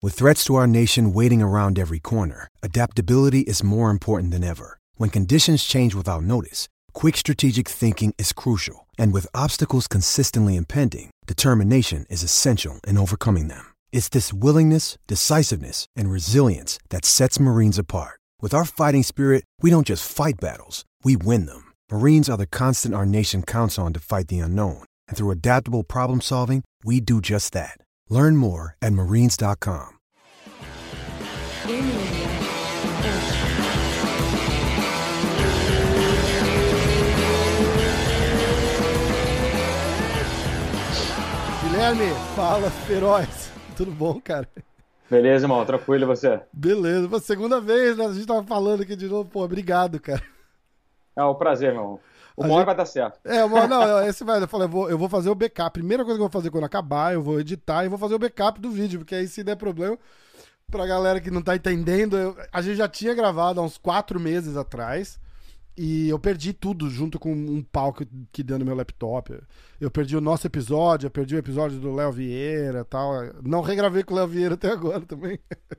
With threats to our nation waiting around every corner, adaptability is more important than ever. When conditions change without notice, quick strategic thinking is crucial. And with obstacles consistently impending, determination is essential in overcoming them. It's this willingness, decisiveness, and resilience that sets Marines apart. With our fighting spirit, we don't just fight battles, we win them. Marines are the constant our nation counts on to fight the unknown. And through adaptable problem solving, we do just that. Learn more at marines.com. Guilherme, fala, feroz. Tudo bom, cara? Beleza, irmão, tranquilo, e você? Beleza, pô, segunda vez, né? A gente tava falando aqui de novo, pô, obrigado, cara. É um prazer, meu irmão. Uma hora vai dar certo. Esse vai, eu falei, eu vou fazer o backup. Primeira coisa que eu vou fazer quando acabar, eu vou editar e vou fazer o backup do vídeo, porque aí se der problema, pra galera que não tá entendendo, a gente já tinha gravado há uns 4 meses atrás, e eu perdi tudo junto com um pau que deu no meu laptop. Eu perdi o nosso episódio, eu perdi o episódio do Léo Vieira e tal. Não regravei com o Léo Vieira até agora também.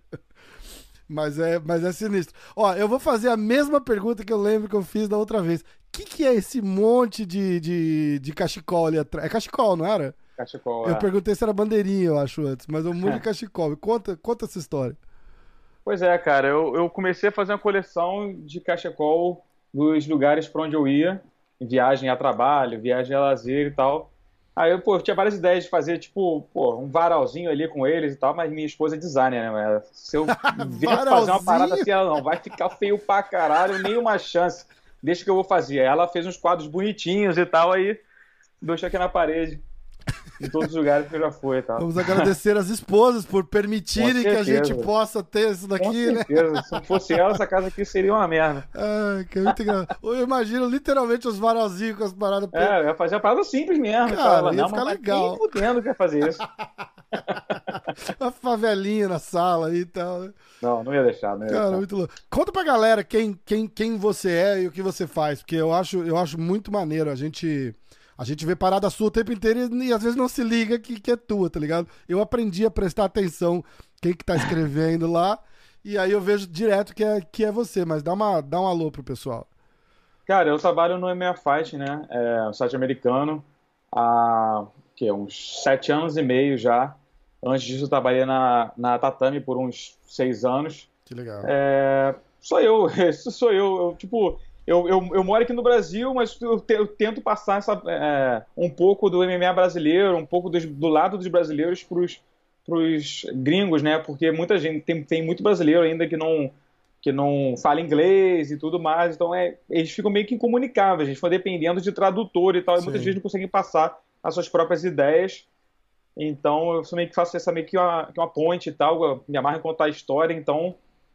Mas é sinistro. Ó, eu vou fazer a mesma pergunta que eu lembro que eu fiz da outra vez. O que é esse monte de cachecol ali atrás? É cachecol, não era? Cachecol, Eu perguntei se era bandeirinha, eu acho, antes. Mas é um monte de cachecol. Conta essa história. Pois é, cara. Eu comecei a fazer uma coleção de cachecol dos lugares para onde eu ia. Viagem a trabalho, viagem a lazer e tal. Aí eu, tinha várias ideias de fazer, tipo, um varalzinho ali com eles e tal, mas minha esposa é designer, né? Se eu vier fazer uma parada assim, ela não, vai ficar feio pra caralho, nenhuma chance. Deixa que eu vou fazer. Aí ela fez uns quadros bonitinhos e tal, aí deixou aqui na parede, em todos os lugares que eu já fui e tal. Vamos agradecer as esposas por permitirem que a gente possa ter isso daqui, né? Se não fosse ela, essa casa aqui seria uma merda. Ai, que é muito engraçado. Eu imagino literalmente os varalzinhos com as paradas. Eu ia fazer uma parada simples mesmo. Cara, ia ficar legal. Nem fudendo que ia fazer isso. Uma favelinha na sala aí e tal, né? Não ia deixar, né? Cara, muito louco. Conta pra galera quem você é e o que você faz, porque eu acho muito maneiro. A gente vê parada sua o tempo inteiro e às vezes não se liga que é tua, tá ligado? Eu aprendi a prestar atenção quem que tá escrevendo lá, e aí eu vejo direto que é você, mas dá um alô pro pessoal. Cara, eu trabalho no MMA Fight, né? É um site americano há uns 7 anos e meio já. Antes disso eu trabalhei na Tatame por uns 6 anos. Que legal. Sou eu. Eu moro aqui no Brasil, mas eu tento passar um pouco do MMA brasileiro, um pouco do lado dos brasileiros pros gringos, né? Porque muita gente, tem muito brasileiro ainda que não fala inglês e tudo mais, então eles ficam meio que incomunicáveis, eles ficam dependendo de tradutor e tal, e muitas vezes não conseguem passar as suas próprias ideias. Então eu meio que faço essa meio que uma ponte e tal, eu me amarro em contar a história, então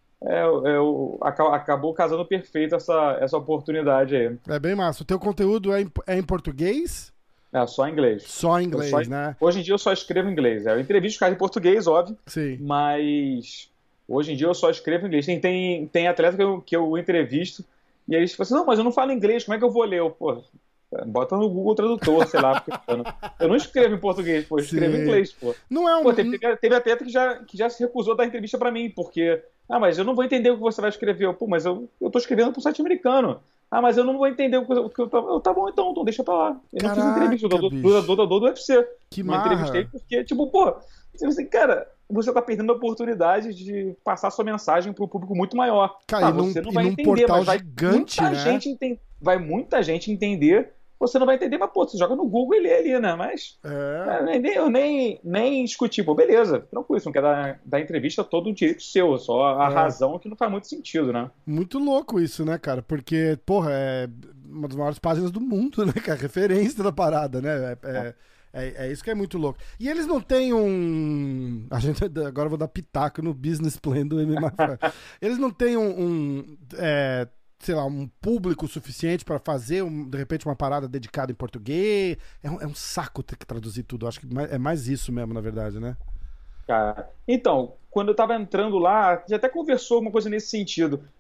acabou casando perfeito essa oportunidade aí. É bem massa. O teu conteúdo é em português? Só em inglês. Só em inglês, né? Hoje em dia eu só escrevo em inglês. Eu entrevisto os caras em português, óbvio. Sim. Mas hoje em dia eu só escrevo em inglês. Tem atleta que eu entrevisto e eles falam assim, não, mas eu não falo inglês, como é que eu vou ler? Bota no Google Tradutor, sei lá. Porque eu não escrevo em português, eu escrevo em inglês, Não é teve atleta que já se recusou a dar entrevista pra mim, porque mas eu não vou entender o que você vai escrever. Mas eu tô escrevendo pro site americano. Mas eu não vou entender o que eu tô... Tá bom, então deixa pra lá. Eu não fiz entrevista do UFC. Que não entrevistei porque, cara, você tá perdendo a oportunidade de passar sua mensagem pro público muito maior. Cara, você não vai num entender, portal mas gigante, vai muita gente entender. Você não vai entender, mas você joga no Google e lê ali, né? Mas eu nem discuti. Beleza, tranquilo, você não quer dar entrevista, todo o direito seu, só a razão que não faz muito sentido, né? Muito louco isso, né, cara? Porque, é uma das maiores páginas do mundo, né, cara? Referência da parada, né? É isso que é muito louco. E eles não têm agora eu vou dar pitaco no business plan do MMA. Eles não têm sei lá, um público suficiente para fazer, de repente, uma parada dedicada em português. É um saco ter que traduzir tudo. Acho que é mais isso mesmo, na verdade, né? Cara, então, quando eu tava entrando lá, já até conversou uma coisa nesse sentido.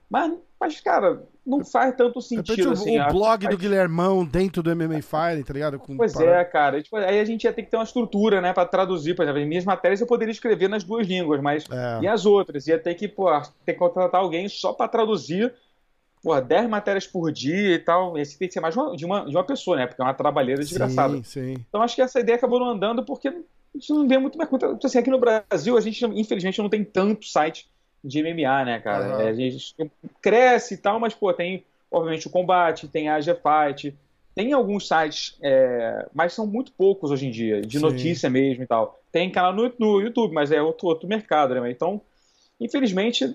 Mas, cara, não faz tanto sentido, assim. O blog do Guilhermão dentro do MMA Fighting, tá ligado? Pois é, cara. Tipo, aí a gente ia ter que ter uma estrutura, né, pra traduzir. Por exemplo, as minhas matérias eu poderia escrever nas duas línguas, mas e as outras? Ia ter que, ter que contratar alguém só pra traduzir, 10 matérias por dia e tal. Esse tem que ser mais de uma pessoa, né? Porque é uma trabalheira desgraçada. Sim. Então acho que essa ideia acabou não andando porque a gente não vê muito mais conta. Assim, aqui no Brasil, a gente, infelizmente, não tem tanto site de MMA, né, cara? A gente cresce e tal, mas, tem, obviamente, o Combate, tem a AG Fight, tem alguns sites, mas são muito poucos hoje em dia, de notícia mesmo e tal. Tem canal no YouTube, mas é outro mercado, né? Então, infelizmente,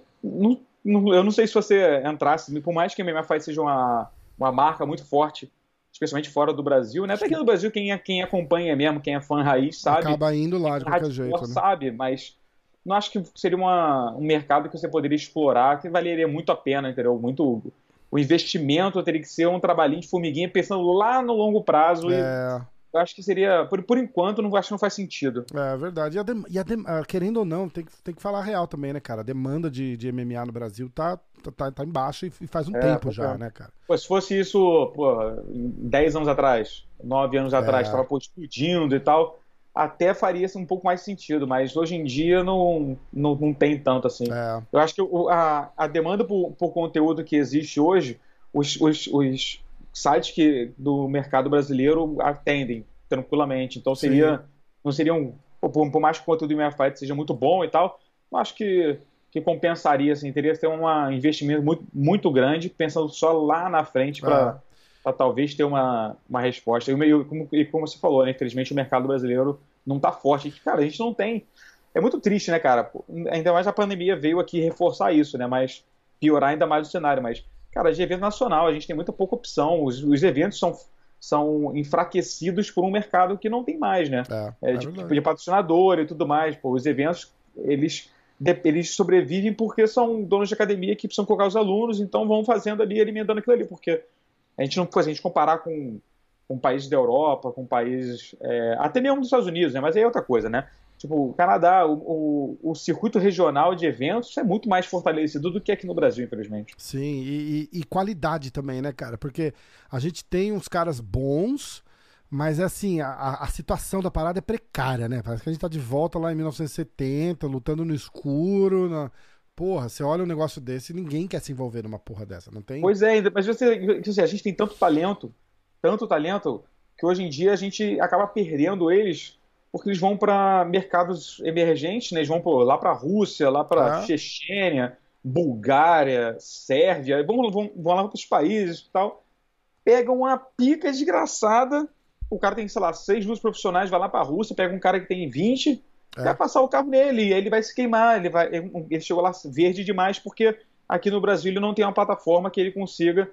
eu não sei se você entrasse, por mais que a MMA Fight seja uma marca muito forte, especialmente fora do Brasil, né? Até aqui no Brasil, quem acompanha mesmo, quem é fã raiz, sabe. Acaba indo lá de qualquer jeito, né? Sabe, mas não acho que seria um mercado que você poderia explorar, que valeria muito a pena, entendeu? O investimento teria que ser um trabalhinho de formiguinha, pensando lá no longo prazo. Eu acho que seria, por enquanto, acho que não faz sentido. É verdade. Querendo ou não, tem que falar a real também, né, cara? A demanda de MMA no Brasil tá em baixa e faz um tempo já, né, cara? Se fosse isso, 10 anos atrás, 9 anos atrás, tava explodindo e tal, até faria um pouco mais sentido, mas hoje em dia não tem tanto assim. Eu acho que a demanda por conteúdo que existe hoje, os sites do mercado brasileiro atendem tranquilamente, então não seriam, por mais que o conteúdo do MMA Fight seja muito bom e tal, eu acho que compensaria, assim, teria que ter um investimento muito, muito grande, pensando só lá na frente para talvez ter uma resposta. E como você falou, né, infelizmente o mercado brasileiro não tá forte. Cara, a gente não tem... É muito triste, né, cara? Ainda mais a pandemia veio aqui reforçar isso, né? Mas piorar ainda mais o cenário. Mas, cara, de evento nacional, a gente tem muita pouca opção. Os eventos são enfraquecidos por um mercado que não tem mais, né? De patrocinador e tudo mais. Os eventos, eles sobrevivem porque são donos de academia que precisam colocar os alunos, então vão fazendo ali, alimentando aquilo ali, porque a gente comparar com países da Europa, com países, até mesmo dos Estados Unidos, né? Mas aí é outra coisa, né? Tipo, o Canadá, o circuito regional de eventos é muito mais fortalecido do que aqui no Brasil, infelizmente. Sim, e qualidade também, né, cara? Porque a gente tem uns caras bons, mas assim, a situação da parada é precária, né? Parece que a gente tá de volta lá em 1970, lutando no escuro, Porra, você olha um negócio desse e ninguém quer se envolver numa porra dessa, não tem? Pois é, mas a gente tem tanto talento, que hoje em dia a gente acaba perdendo eles porque eles vão para mercados emergentes, né? Eles vão lá para a Rússia, lá para Chechênia, Bulgária, Sérvia, vão lá para os países e tal, pegam uma pica desgraçada, o cara tem, sei lá, 6 luzes profissionais, vai lá para a Rússia, pega um cara que tem 20, vai passar o carro nele, e aí ele vai se queimar, ele chegou lá verde demais, porque aqui no Brasil ele não tem uma plataforma que ele consiga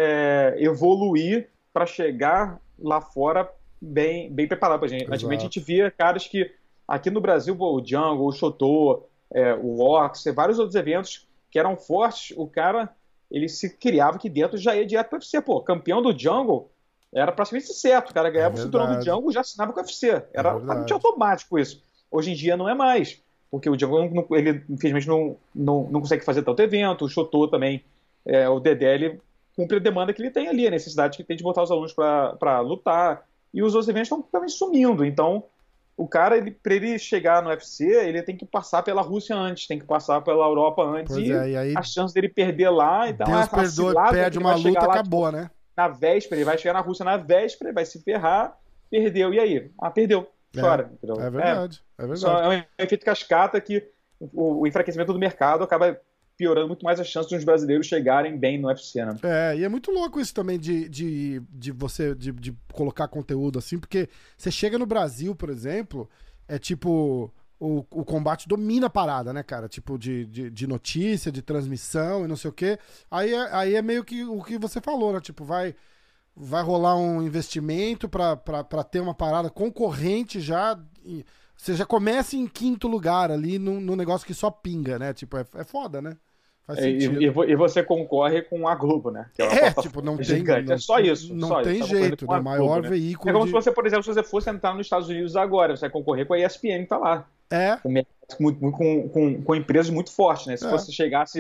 evoluir para chegar lá fora bem preparado pra gente. Antigamente a gente via caras que, aqui no Brasil, o Jungle, o Chotô, o Ox, vários outros eventos que eram fortes, o cara, ele se criava aqui dentro, já ia direto pro UFC. Campeão do Jungle era praticamente certo, o cara ganhava o cinturão do Jungle, já assinava com o UFC. Era praticamente automático isso. Hoje em dia não é mais, porque o Jungle, ele infelizmente não consegue fazer tanto evento, o Chotô também, o Dedé, ele cumpre a demanda que ele tem ali, a necessidade que tem de botar os alunos para lutar. E os outros eventos estão também sumindo. Então, o cara, para ele chegar no UFC, ele tem que passar pela Rússia antes, tem que passar pela Europa antes. E aí, a chance dele perder lá... Então, Deus perde uma luta, lá, acabou, né? Na véspera, ele vai chegar na Rússia na véspera, vai se ferrar, perdeu. E aí? Perdeu. Chora. É verdade. Só é um efeito cascata que o enfraquecimento do mercado acaba piorando muito mais as chances dos brasileiros chegarem bem no UFC, né? E é muito louco isso também de você de colocar conteúdo assim, porque você chega no Brasil, por exemplo, é tipo, o combate domina a parada, né, cara? Tipo, de notícia, de transmissão e não sei o quê. Aí é meio que o que você falou, né? Tipo, vai rolar um investimento pra ter uma parada concorrente já. Você já começa em 5º lugar ali no negócio que só pinga, né? Tipo, é foda, né? E você concorre com a Globo, né? Que tipo, não tem... É só isso. Não tem jeito, né? O maior veículo. É como se você, por exemplo, se você fosse entrar nos Estados Unidos agora, você vai concorrer com a ESPN que tá lá. Com empresas muito fortes, né? Se você chegasse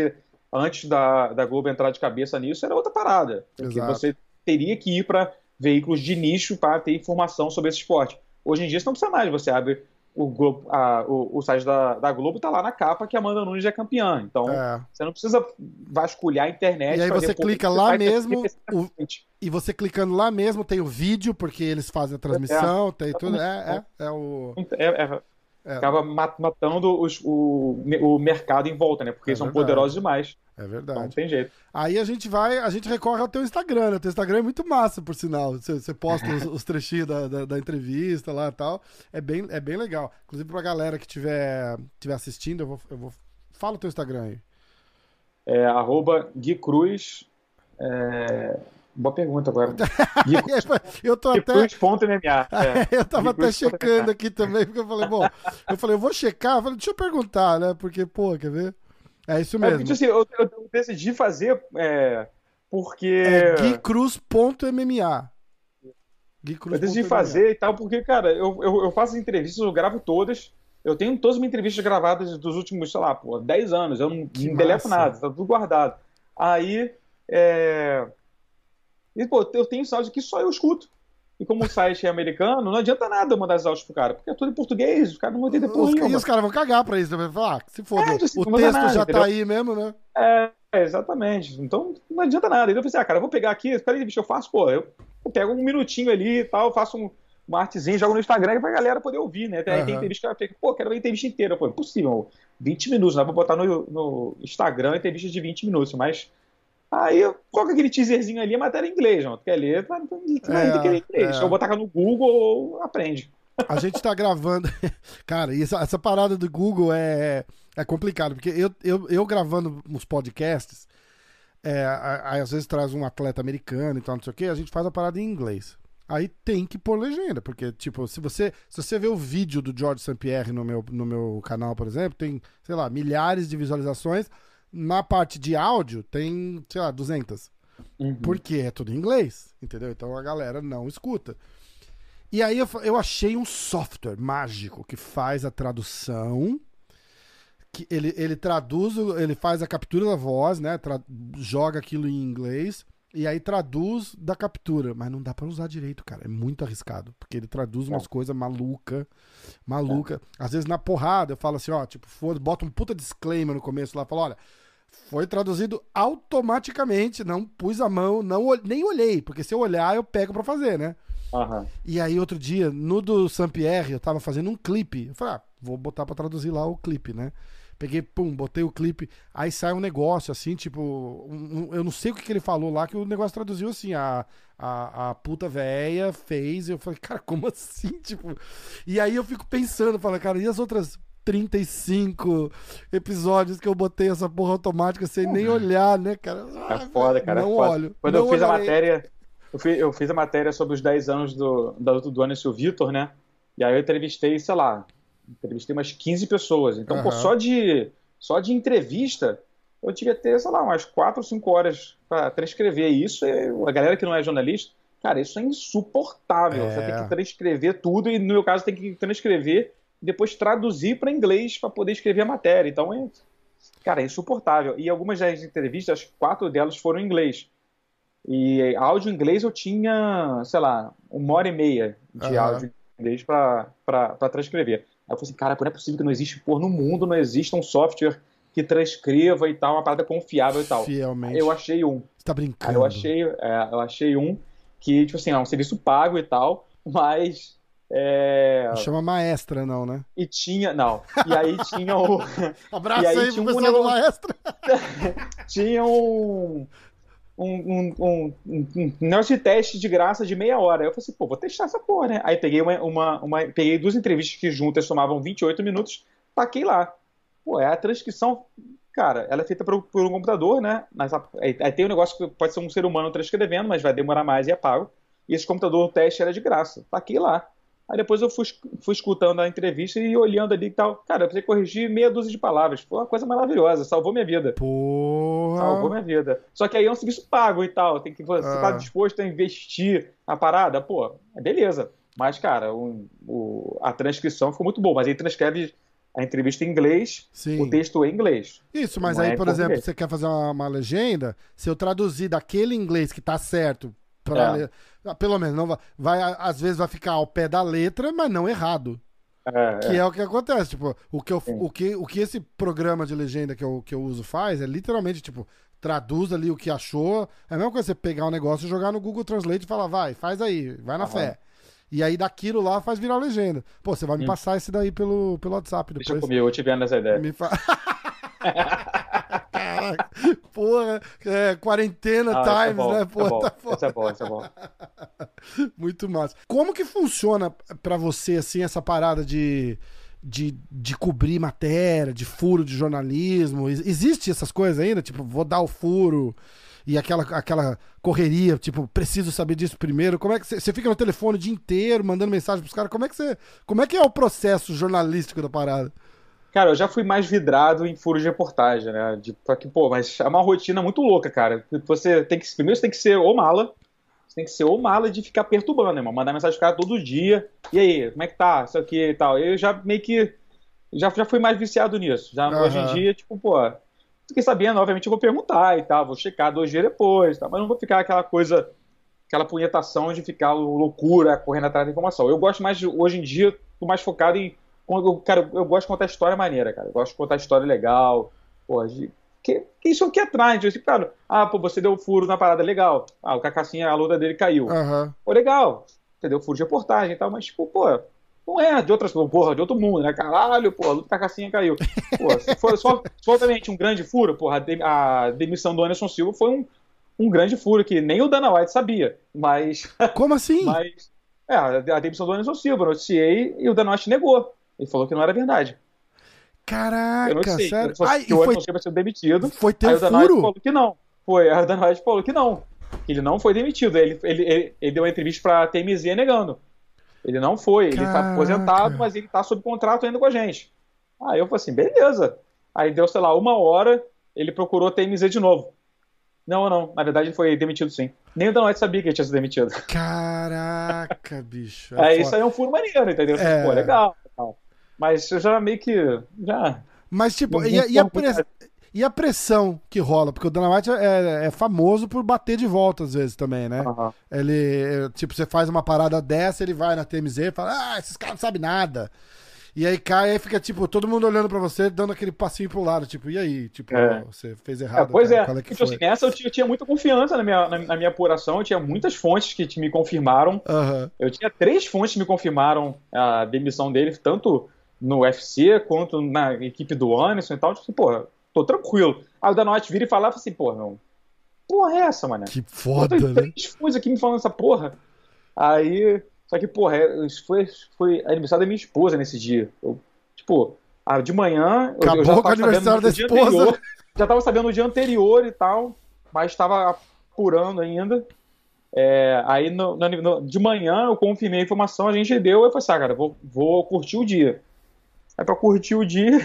antes da Globo entrar de cabeça nisso, era outra parada. Porque Exato. você teria que ir para veículos de nicho para ter informação sobre esse esporte. Hoje em dia você não precisa mais, você abre o site da Globo, tá lá na capa que a Amanda Nunes é campeã. Então, você não precisa vasculhar a internet. E aí você clica lá mesmo, e você clicando lá mesmo tem o vídeo, porque eles fazem a transmissão, tem tudo. Acaba matando o mercado em volta, né? Porque eles são poderosos demais. É verdade. Então não tem jeito. Aí a gente recorre ao teu Instagram, né? O teu Instagram é muito massa, por sinal. Você posta os trechinhos da entrevista lá e tal. É bem legal. Inclusive pra galera que estiver assistindo, eu vou... Fala o teu Instagram aí. @GuiCruz. Boa pergunta agora. Eu tô até... GuiCruz.mma. Eu tava até checando aqui também, porque eu falei, eu vou checar. Eu falei, deixa eu perguntar, né? Porque, pô, quer ver? É isso mesmo. Porque, assim, eu decidi fazer porque... GuiCruz.mma. Eu decidi fazer e tal, porque, cara, eu faço as entrevistas, eu gravo todas. Eu tenho todas as minhas entrevistas gravadas dos últimos, sei lá, 10 anos. Eu não deleto nada, tá tudo guardado. Aí, e, pô, eu tenho áudios que só eu escuto. E como o site é americano, não adianta nada eu mandar os áudios pro cara, porque é tudo em português, os caras não vão entender porra nenhuma. E os caras vão cagar pra isso, vai falar, se foda, assim, o texto nada, já entendeu? tá aí mesmo, né? Exatamente. Então não adianta nada. Então eu pensei, cara, eu vou pegar aqui, cada entrevista que eu faço, pô, eu pego um minutinho ali e tal, faço uma artezinha, jogo no Instagram pra galera poder ouvir, né? Tem entrevista que pô, quero ver a entrevista inteira. Pô, impossível, 20 minutos, não dá pra botar no Instagram entrevista de 20 minutos, mas aí eu coloco aquele teaserzinho ali, a matéria em inglês, não. Tu quer ler, vai ter que ler inglês. Se eu botar no Google, aprende. A gente tá gravando. Cara, e essa parada do Google é complicado, porque eu gravando uns podcasts, aí às vezes traz um atleta americano e tal, não sei o que, a gente faz a parada em inglês. Aí tem que pôr legenda, porque, tipo, se você vê o vídeo do George St. Pierre no meu canal, por exemplo, tem, sei lá, milhares de visualizações. Na parte de áudio, tem, sei lá, 200. Porque é tudo em inglês, entendeu? Então a galera não escuta. E aí eu achei um software mágico que faz a tradução, que ele traduz, ele faz a captura da voz, né? Joga aquilo em inglês e aí traduz da captura. Mas não dá pra usar direito, cara. É muito arriscado, porque ele traduz umas coisas maluca. Às vezes na porrada eu falo assim, ó, tipo, bota um puta disclaimer no começo lá, falo, olha, foi traduzido automaticamente, não pus a mão, nem olhei, porque se eu olhar eu pego pra fazer, né? E aí outro dia, no do Saint-Pierre, eu tava fazendo um clipe. Eu falei, vou botar pra traduzir lá o clipe, né? Peguei, botei o clipe, aí sai um negócio assim, tipo, eu não sei o que ele falou lá, que o negócio traduziu assim, a puta véia fez, e eu falei, cara, como assim? Tipo, e aí eu fico pensando, falo, cara, e as outras 35 episódios que eu botei essa porra automática sem nem olhar, né, cara? É foda, cara. Não é foda. olho. Quando eu fiz a matéria, eu fiz a matéria sobre os 10 anos da luta do Anderson e o Vitor, né? E aí eu entrevistei, sei lá, umas 15 pessoas. Então, pô, só de entrevista, eu tive que ter, sei lá, umas 4 ou 5 horas para transcrever isso. A galera que não é jornalista, cara, isso é insuportável. Você tem que transcrever tudo e, no meu caso, tem que transcrever e depois traduzir para inglês para poder escrever a matéria. Então, cara, é insuportável. E algumas das entrevistas, 4 delas foram em inglês. E áudio em inglês eu tinha, sei lá, 1h30 de áudio em inglês para transcrever. Aí eu falei assim, cara, não é possível que não existe, no mundo não exista um software que transcreva e tal, uma parada confiável e tal. Fielmente. Aí eu achei um. Você tá brincando. Aí eu achei um que, tipo assim, é um serviço pago e tal, mas... Não chama Maestra, não, né? E tinha... Não. E aí tinha o... Abraço aí pro pessoal do Maestra. Tinha um negócio de teste de graça de meia hora. Eu falei assim, vou testar essa porra, né? Aí peguei peguei 2 entrevistas que juntas somavam 28 minutos, taquei lá. A transcrição, cara, ela é feita por um computador, né? Mas aí tem um negócio que pode ser um ser humano transcrevendo, mas vai demorar mais e é pago. E esse computador, o teste era de graça. Taquei lá. Aí depois eu fui escutando a entrevista e olhando ali e tal. Cara, eu precisei corrigir meia dúzia de palavras. Foi uma coisa maravilhosa, salvou minha vida. Porra! Salvou minha vida. Só que aí é um serviço pago e tal. Você tá disposto a investir na parada? Beleza. Mas, cara, a transcrição ficou muito boa. Mas aí transcreve a entrevista em inglês, Sim. o texto em inglês. Isso, mas Não aí, é em por exemplo, português. você quer fazer uma legenda, se eu traduzir daquele inglês que tá certo pra pelo menos, não às vezes vai ficar ao pé da letra, mas não errado. Que é o que acontece, tipo, o que esse programa de legenda que eu uso faz é literalmente, tipo, traduz ali o que achou. É a mesma coisa você pegar um negócio e jogar no Google Translate e falar, vai, faz aí, vai na fé. E aí daquilo lá faz virar legenda. Pô, você vai me passar esse daí pelo WhatsApp depois. Deixa comigo, eu te vendo essa ideia. Me fa... Caraca, porra, quarentena times, né? Porra, tá foda. Esse é bom, esse é bom. Muito massa. Como que funciona pra você, assim, essa parada de cobrir matéria, de furo de jornalismo? Existe essas coisas ainda? Tipo, vou dar o furo e aquela correria, tipo, preciso saber disso primeiro. Como é que você fica no telefone o dia inteiro mandando mensagem pros caras? Como é que é o processo jornalístico da parada? Cara, eu já fui mais vidrado em furos de reportagem, né? Mas é uma rotina muito louca, cara. Primeiro você tem que ser o mala. Você tem que ser o mala de ficar perturbando, né, irmão? Mandar mensagem pro cara todo dia. E aí, como é que tá? Isso aqui e tal. Eu já meio que. Já fui mais viciado nisso. Hoje em dia, tipo, fiquei sabendo, obviamente eu vou perguntar e tal. Vou checar 2 dias depois, tá? Mas não vou ficar aquela coisa, aquela punhetação de ficar loucura, correndo atrás da informação. Eu gosto mais, hoje em dia, tô mais focado em. Cara, eu gosto de contar história maneira, cara. Eu gosto de contar história legal. Isso é o que atrai. Tipo, cara, você deu furo na parada, legal. O Cacacinha, a luta dele caiu. Pô, legal. Você deu furo de reportagem e tal, mas, tipo, não é de outras, porra, de outro mundo, né? Caralho, a luta do Cacacinha caiu. Se for soltamente um grande furo, a demissão do Anderson Silva foi um grande furo que nem o Dana White sabia. Mas. Como assim? A demissão do Anderson Silva, eu noticiei e o Dana White negou. Ele falou que não era verdade. Caraca, eu não sei. sério? Que o Anderson Silva tinha sido demitido. Foi ter aí um o Dana White furo? falou que não. Aí o Dana White falou que não. Que ele não foi demitido. Ele deu uma entrevista pra TMZ negando. Ele não foi. Ele tá aposentado, mas ele tá sob contrato ainda com a gente. Aí eu falei assim, beleza. Aí deu, sei lá, 1 hora, ele procurou a TMZ de novo. Não. Na verdade ele foi demitido sim. Nem o Dana White sabia que ele tinha sido demitido. Caraca, bicho. Isso aí é um furo maneiro, entendeu? Pô, legal. Mas eu já meio que. Mas, tipo, e a pressão que rola? Porque o Dana White é famoso por bater de volta às vezes também, né? Ele, tipo, você faz uma parada dessa, ele vai na TMZ e fala, esses caras não sabem nada. E aí cai, aí fica, tipo, todo mundo olhando pra você, dando aquele passinho pro lado, tipo, e aí? Tipo, você fez errado. Pois cara, é. qual é que Então, foi? assim, nessa eu tinha muita confiança na minha apuração, eu tinha muitas fontes que me confirmaram. Eu tinha 3 fontes que me confirmaram a demissão dele, tanto no UFC quanto na equipe do Anderson e tal. Tipo assim, tô tranquilo. Aí o Dana White vira e falava assim, porra é essa, mano? Que foda, tem né? 3 fontes aqui me falando essa porra. Aí, só que, isso foi aniversário da minha esposa nesse dia. De manhã... Acabou eu já com o aniversário da esposa. Já tava sabendo no dia anterior e tal, mas estava apurando ainda. Aí, de manhã, eu confirmei a informação, a gente deu, eu falei assim, cara, vou curtir o dia. Aí pra curtir o dia,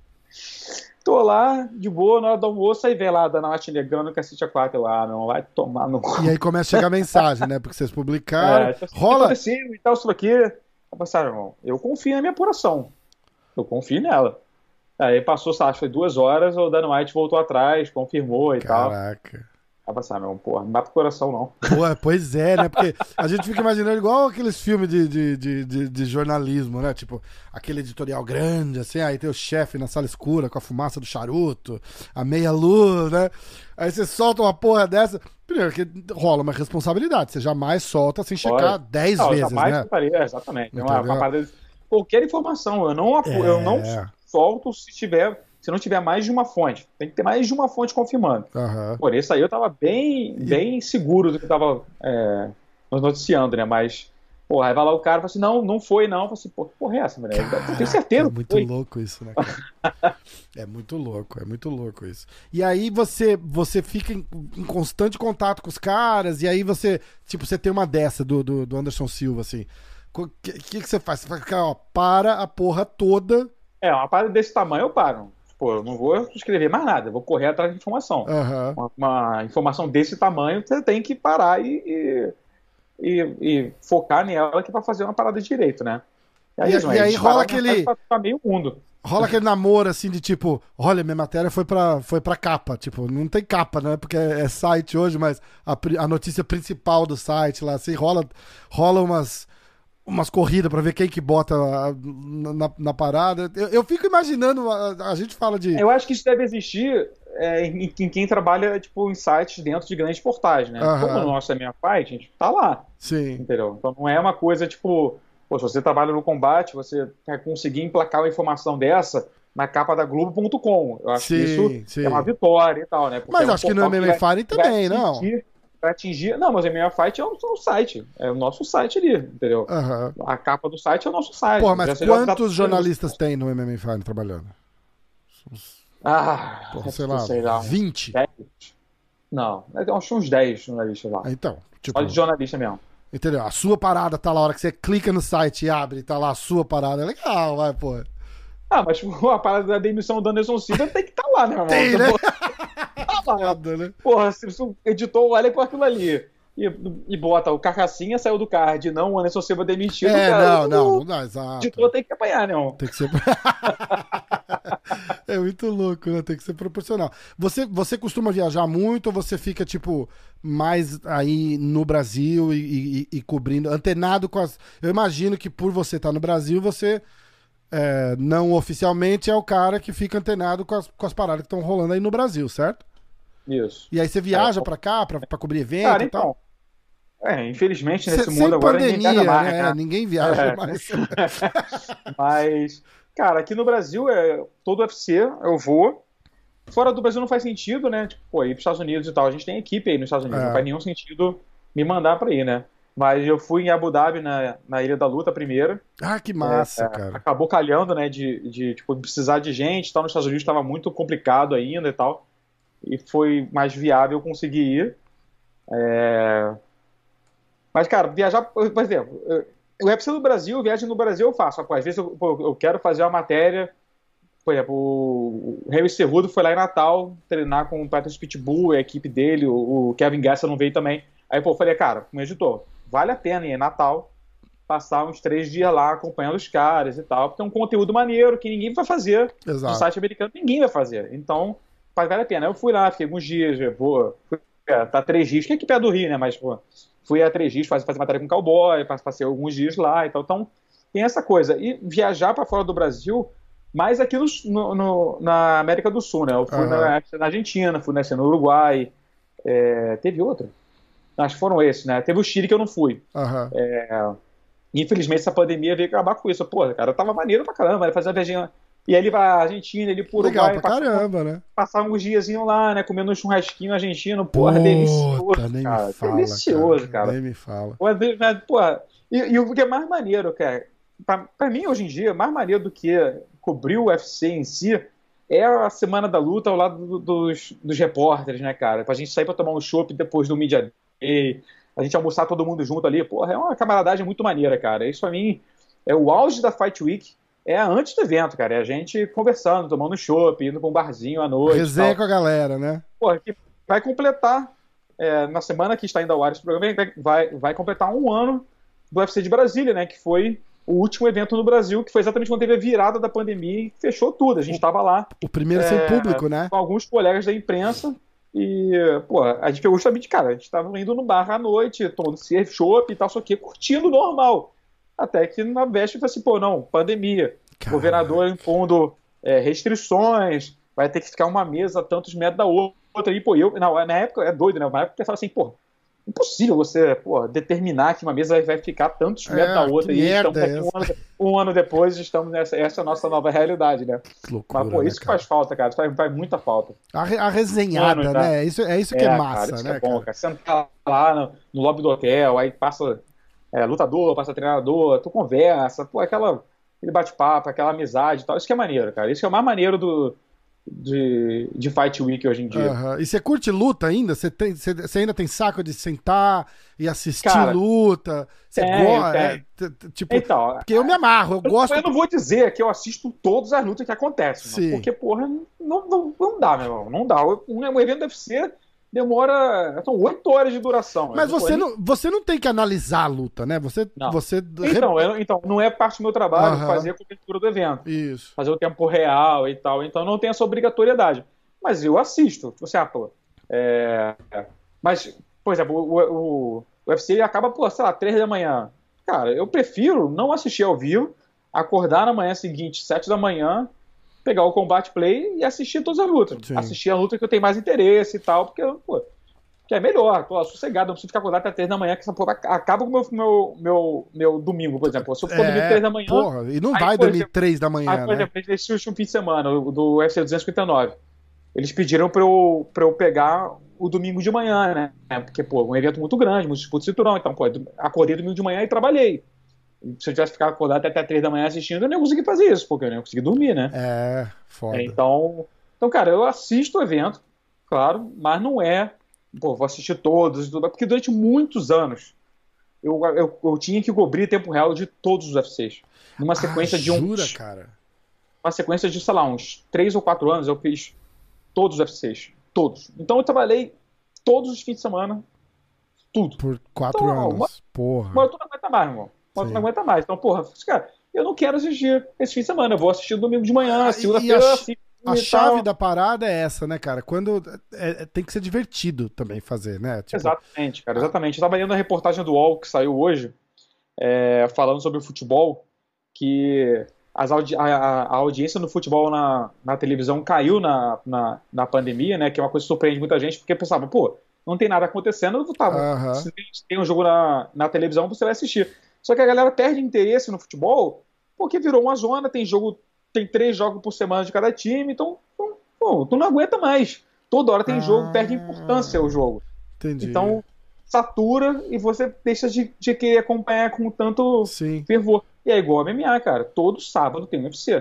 tô lá, de boa, na hora do almoço, aí vem lá a Dana White negando que assiste a 4. Eu, não, vai tomar no cu. E aí começa a chegar mensagem, né? Porque vocês publicaram. Rola. E tal, isso aqui. Eu pensei, irmão, eu confio na minha apuração. Eu confio nela. Aí passou, acho que foi 2 horas, o Dana White voltou atrás, confirmou e tal. Caraca. Aí passar, não dá pro coração, não. Pois é, né? Porque a gente fica imaginando igual aqueles filmes de jornalismo, né? Tipo, aquele editorial grande, assim, aí tem o chefe na sala escura com a fumaça do charuto, a meia luz, né? Aí você solta uma porra dessa. Primeiro, que rola uma responsabilidade. Você jamais solta sem checar 10 vezes, jamais né? Faria, exatamente. Qualquer informação, eu não solto se não tiver mais de uma fonte. Tem que ter mais de uma fonte confirmando. Por isso aí eu tava bem seguro do que eu tava noticiando, né? Mas, aí vai lá o cara e fala assim, não foi, não. Eu falo assim, porra é essa, mulher? Eu tenho certeza. É muito louco isso, né, cara? É muito louco isso. E aí você fica em constante contato com os caras, e aí você tem uma dessa do Anderson Silva, assim. O que você faz? Você fala, para a porra toda. Uma parada desse tamanho eu paro. Eu não vou escrever mais nada, eu vou correr atrás de informação. Uma informação desse tamanho, você tem que parar e focar nela que é pra fazer uma parada de direito, né? E aí rola aquele... Pra meio mundo. Rola aquele namoro, assim, de tipo, olha, minha matéria foi pra capa. Tipo, não tem capa, né? Porque é site hoje, mas a notícia principal do site lá, assim, rola umas corridas pra ver quem que bota na parada. Eu fico imaginando, a gente fala de... Eu acho que isso deve existir em quem trabalha, tipo, em sites dentro de grandes portais, né? Como o nosso é minha fight, a gente tá lá. Sim. Entendeu? Então não é uma coisa, tipo... Pô, se você trabalha no combate, você vai conseguir emplacar uma informação dessa na capa da Globo.com. Eu acho que isso é uma vitória e tal, né? Porque mas acho que no MMA Fighting também, não? Vai atingir... Não, mas o MMA Fight é o site. É o nosso site ali, entendeu? A capa do site é o nosso site. Pô, mas quantos jornalistas tem no MMA Fighting trabalhando? Sei lá, 20? 10? Não, acho uns 10 jornalistas lá. Então, tipo... Só de jornalista mesmo. Entendeu? A sua parada tá lá, a hora que você clica no site e abre, tá lá a sua parada. É legal, vai, pô. Mas tipo, a parada da demissão do Anderson Silva tem que estar lá, né, irmão? Tem, né? Tá lá. Né? Porra, se o editor olha por aquilo ali e bota o Carcassinha saiu do card, não o Anderson Silva demitido. Cara, não dá, exato. O editor tem que apanhar, né, irmão? Tem que ser... É muito louco, né? Tem que ser proporcional. Você costuma viajar muito ou você fica, tipo, mais aí no Brasil e cobrindo, antenado com as... Eu imagino que por você estar no Brasil, você não oficialmente é o cara que fica antenado com as paradas que estão rolando aí no Brasil, certo? Isso. E aí você viaja pra cá pra cobrir evento e tal? Infelizmente nesse mundo agora pandemia, ninguém viaja mais, né? Ninguém viaja mais. Mas... Cara, aqui no Brasil, todo UFC eu vou. Fora do Brasil não faz sentido, né? Tipo, ir pros Estados Unidos e tal. A gente tem equipe aí nos Estados Unidos. Não faz nenhum sentido me mandar pra ir, né? Mas eu fui em Abu Dhabi, na Ilha da Luta, primeiro. Ah, que massa, cara. Acabou calhando, né? De tipo, precisar de gente. Tal. Nos Estados Unidos estava muito complicado ainda e tal. E foi mais viável conseguir ir. Mas, cara, viajar... Por exemplo... O UFC do Brasil, viagem no Brasil eu faço. Às vezes eu quero fazer uma matéria. Por exemplo, o Henry Cejudo foi lá em Natal treinar com o Patrick Pitbull, a equipe dele, o Kevin Gastelum não veio também. Aí eu falei, cara, como editor, vale a pena ir em Natal, passar uns 3 dias lá acompanhando os caras e tal, porque é um conteúdo maneiro que ninguém vai fazer. Exato. No site americano ninguém vai fazer. Então, vale a pena. Eu fui lá, fiquei alguns dias, tá 3 dias, que é aqui perto do Rio, né? Mas, pô, fui a 3 dias fazer matéria com cowboy, passei alguns dias lá e tal. Então, tem essa coisa. E viajar para fora do Brasil, mais aqui na América do Sul, né? Eu fui na Argentina, fui no Uruguai. Teve outro? Acho que foram esses, né? Teve o Chile que eu não fui. Infelizmente, essa pandemia veio acabar com isso. Pô, cara, tava maneiro pra caramba. Ele fazia uma viaginha. E aí ele vai à Argentina, ele pro Uruguai. Legal pra caramba, né? Passar uns diazinhos lá, né? Comendo um churrasquinho argentino. Porra, delicioso, nem cara. Me fala, delicioso, cara. Nem me fala. Porra, e o que é mais maneiro, cara, pra mim, hoje em dia, mais maneiro do que cobrir o UFC em si é a semana da luta ao lado dos repórteres, né, cara? Pra gente sair pra tomar um chopp depois do Media Day, a gente almoçar todo mundo junto ali. Porra, é uma camaradagem muito maneira, cara. Isso pra mim é o auge da Fight Week. Antes do evento, cara. É a gente conversando, tomando chopp, indo pra um barzinho à noite. Resenha com a galera, né? Porra, que vai completar, na semana que está indo ao ar esse programa, vai completar 1 ano do UFC de Brasília, né? Que foi o último evento no Brasil, que foi exatamente quando teve a virada da pandemia e fechou tudo. A gente estava lá. O primeiro sem público, né? Com alguns colegas da imprensa. E, pô, a gente pegou justamente, cara, a gente estava indo no bar à noite, tomando chopp e tal, só que curtindo normal. Até que na véspera, assim, pô, não, pandemia. Caramba. Governador impondo restrições, vai ter que ficar uma mesa a tantos metros da outra. E, pô, na época, é doido, né? Na época eu pensava assim, pô, impossível você, pô, determinar que uma mesa vai ficar tantos metros da outra. E estamos aqui um ano depois, estamos essa é a nossa nova realidade, né? Que loucura, mas, pô, isso que faz falta, cara. Isso faz muita falta. A resenhada, né? Isso que é massa, cara, né, é bom, cara? Sentar lá no lobby do hotel, aí passa lutador, passa treinador, tu conversa, pô, aquele bate-papo, aquela amizade e tal. Isso que é maneiro, cara. Isso que é o mais maneiro de Fight Week hoje em dia. E você curte luta ainda? Você ainda tem saco de sentar e assistir, cara, luta? Você gosta? Tipo, então, porque eu me amarro, eu gosto. Eu não vou dizer que eu assisto todas as lutas que acontecem, porque, porra, não dá, meu irmão. Não dá. Um evento deve ser demora. São 8 horas de duração. Mas você não tem que analisar a luta, né? Não. Você... Então, não é parte do meu trabalho fazer a cobertura do evento. Isso. Fazer o tempo real e tal. Então não tem essa obrigatoriedade. Mas eu assisto. Você, Mas, por exemplo, o UFC acaba, sei lá, 3 da manhã. Cara, eu prefiro não assistir ao vivo, acordar na manhã seguinte, 7 da manhã, pegar o Combat Play e assistir todas as lutas. Sim. Assistir a luta que eu tenho mais interesse e tal, porque, que é melhor. Tô sossegado, não preciso ficar acordado até 3 da manhã, que essa porra acaba com o meu domingo, por exemplo. Se eu for dormir 3 da manhã... Porra, e não vai dormir 3 da manhã, por exemplo, esse último fim de semana, do UFC 259, eles pediram pra eu pegar o domingo de manhã, né? Porque, um evento muito grande, muito disputa de cinturão. Então, acordei domingo de manhã e trabalhei. Se eu tivesse ficado acordado até 3 da manhã assistindo, eu nem ia conseguir fazer isso, porque eu nem ia conseguir dormir, né? Foda. Então, cara, eu assisto o evento, claro, mas não vou assistir todos, porque durante muitos anos eu tinha que cobrir tempo real de todos os UFCs. Numa sequência de cara? Uma sequência de, sei lá, uns 3 ou 4 anos, eu fiz todos os UFCs. Todos. Então eu trabalhei todos os fins de semana, tudo. Por 4 anos. Porra. Mas tu não aguenta mais, irmão. Mas tu não aguenta mais. Então, cara, eu não quero assistir esse fim de semana. Eu vou assistir no domingo de manhã, segunda-feira. A chave da parada é essa, né, cara? Quando tem que ser divertido também fazer, né? Tipo... Exatamente, cara. Exatamente. Eu tava lendo a reportagem do UOL que saiu hoje, falando sobre o futebol, que a audiência no futebol na televisão caiu na pandemia, né? Que é uma coisa que surpreende muita gente, porque pensava, não tem nada acontecendo, se tem um jogo na televisão, você vai assistir. Só que a galera perde interesse no futebol porque virou uma zona, tem 3 jogos por semana de cada time, então tu não aguenta mais. Toda hora tem jogo, perde importância o jogo. Entendi. Então satura e você deixa de querer acompanhar com tanto fervor. E é igual a MMA, cara. Todo sábado tem UFC.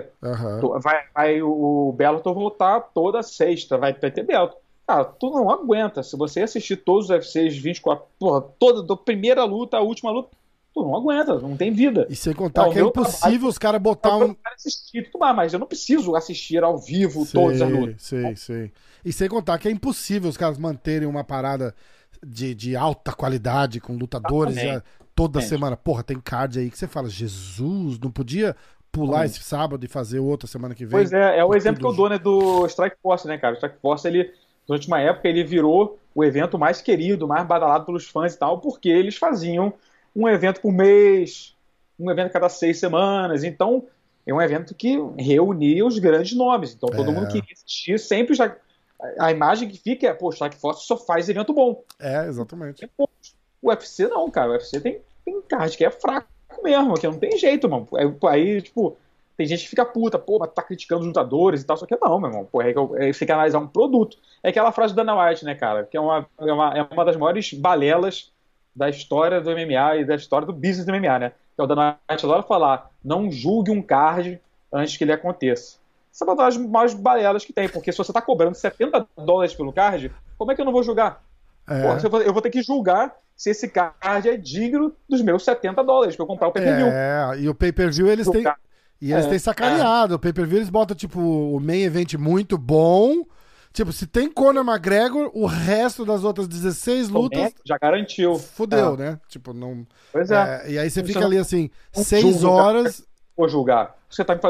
Vai o Bellator voltar toda sexta, vai ter Bellator. Cara, tu não aguenta. Se você assistir todos os UFCs 24, toda, da primeira luta à última luta, tu não aguenta, não tem vida. E sem contar que é impossível os caras botar um... assistir, mas eu não preciso assistir ao vivo todas as lutas. Sei. E sem contar que é impossível os caras manterem uma parada de alta qualidade, com lutadores toda semana. Porra, tem card aí que você fala, Jesus, não podia pular esse sábado e fazer outra semana que vem? Pois é o exemplo que eu dou, né, do Strike Force, né, cara? O Strike Force, ele, durante uma época, ele virou o evento mais querido, mais badalado pelos fãs e tal, porque eles faziam um evento por mês, um evento a cada 6 semanas. Então, é um evento que reunia os grandes nomes. Então, todo mundo queria assistir, sempre já... A imagem que fica é, Strike Force só faz evento bom. Exatamente. O UFC não, cara. O UFC tem card que é fraco mesmo, que não tem jeito, mano. Aí, tipo, tem gente que fica puta, mas tá criticando os lutadores e tal, só que não, meu irmão. Você tem que analisar um produto. É aquela frase da Dana White, né, cara? Que é uma das maiores balelas da história do MMA e da história do business do MMA, né? Que é o Dana White lá falar, não julgue um card antes que ele aconteça. Essa é uma das maiores balelas que tem, porque se você tá cobrando $70 pelo card, como é que eu não vou julgar? Porra, eu vou ter que julgar se esse card é digno dos meus $70 pra eu comprar o pay-per-view. E o pay-per-view eles têm... E eles têm sacaneado. O pay-per-view eles botam, tipo, o main event muito bom. Tipo, se tem Conor McGregor, o resto das outras 16 lutas... Já garantiu. Fudeu, né? Tipo, não... Pois é. E aí você fica ali, assim, 6 horas... Vou julgar. Você tá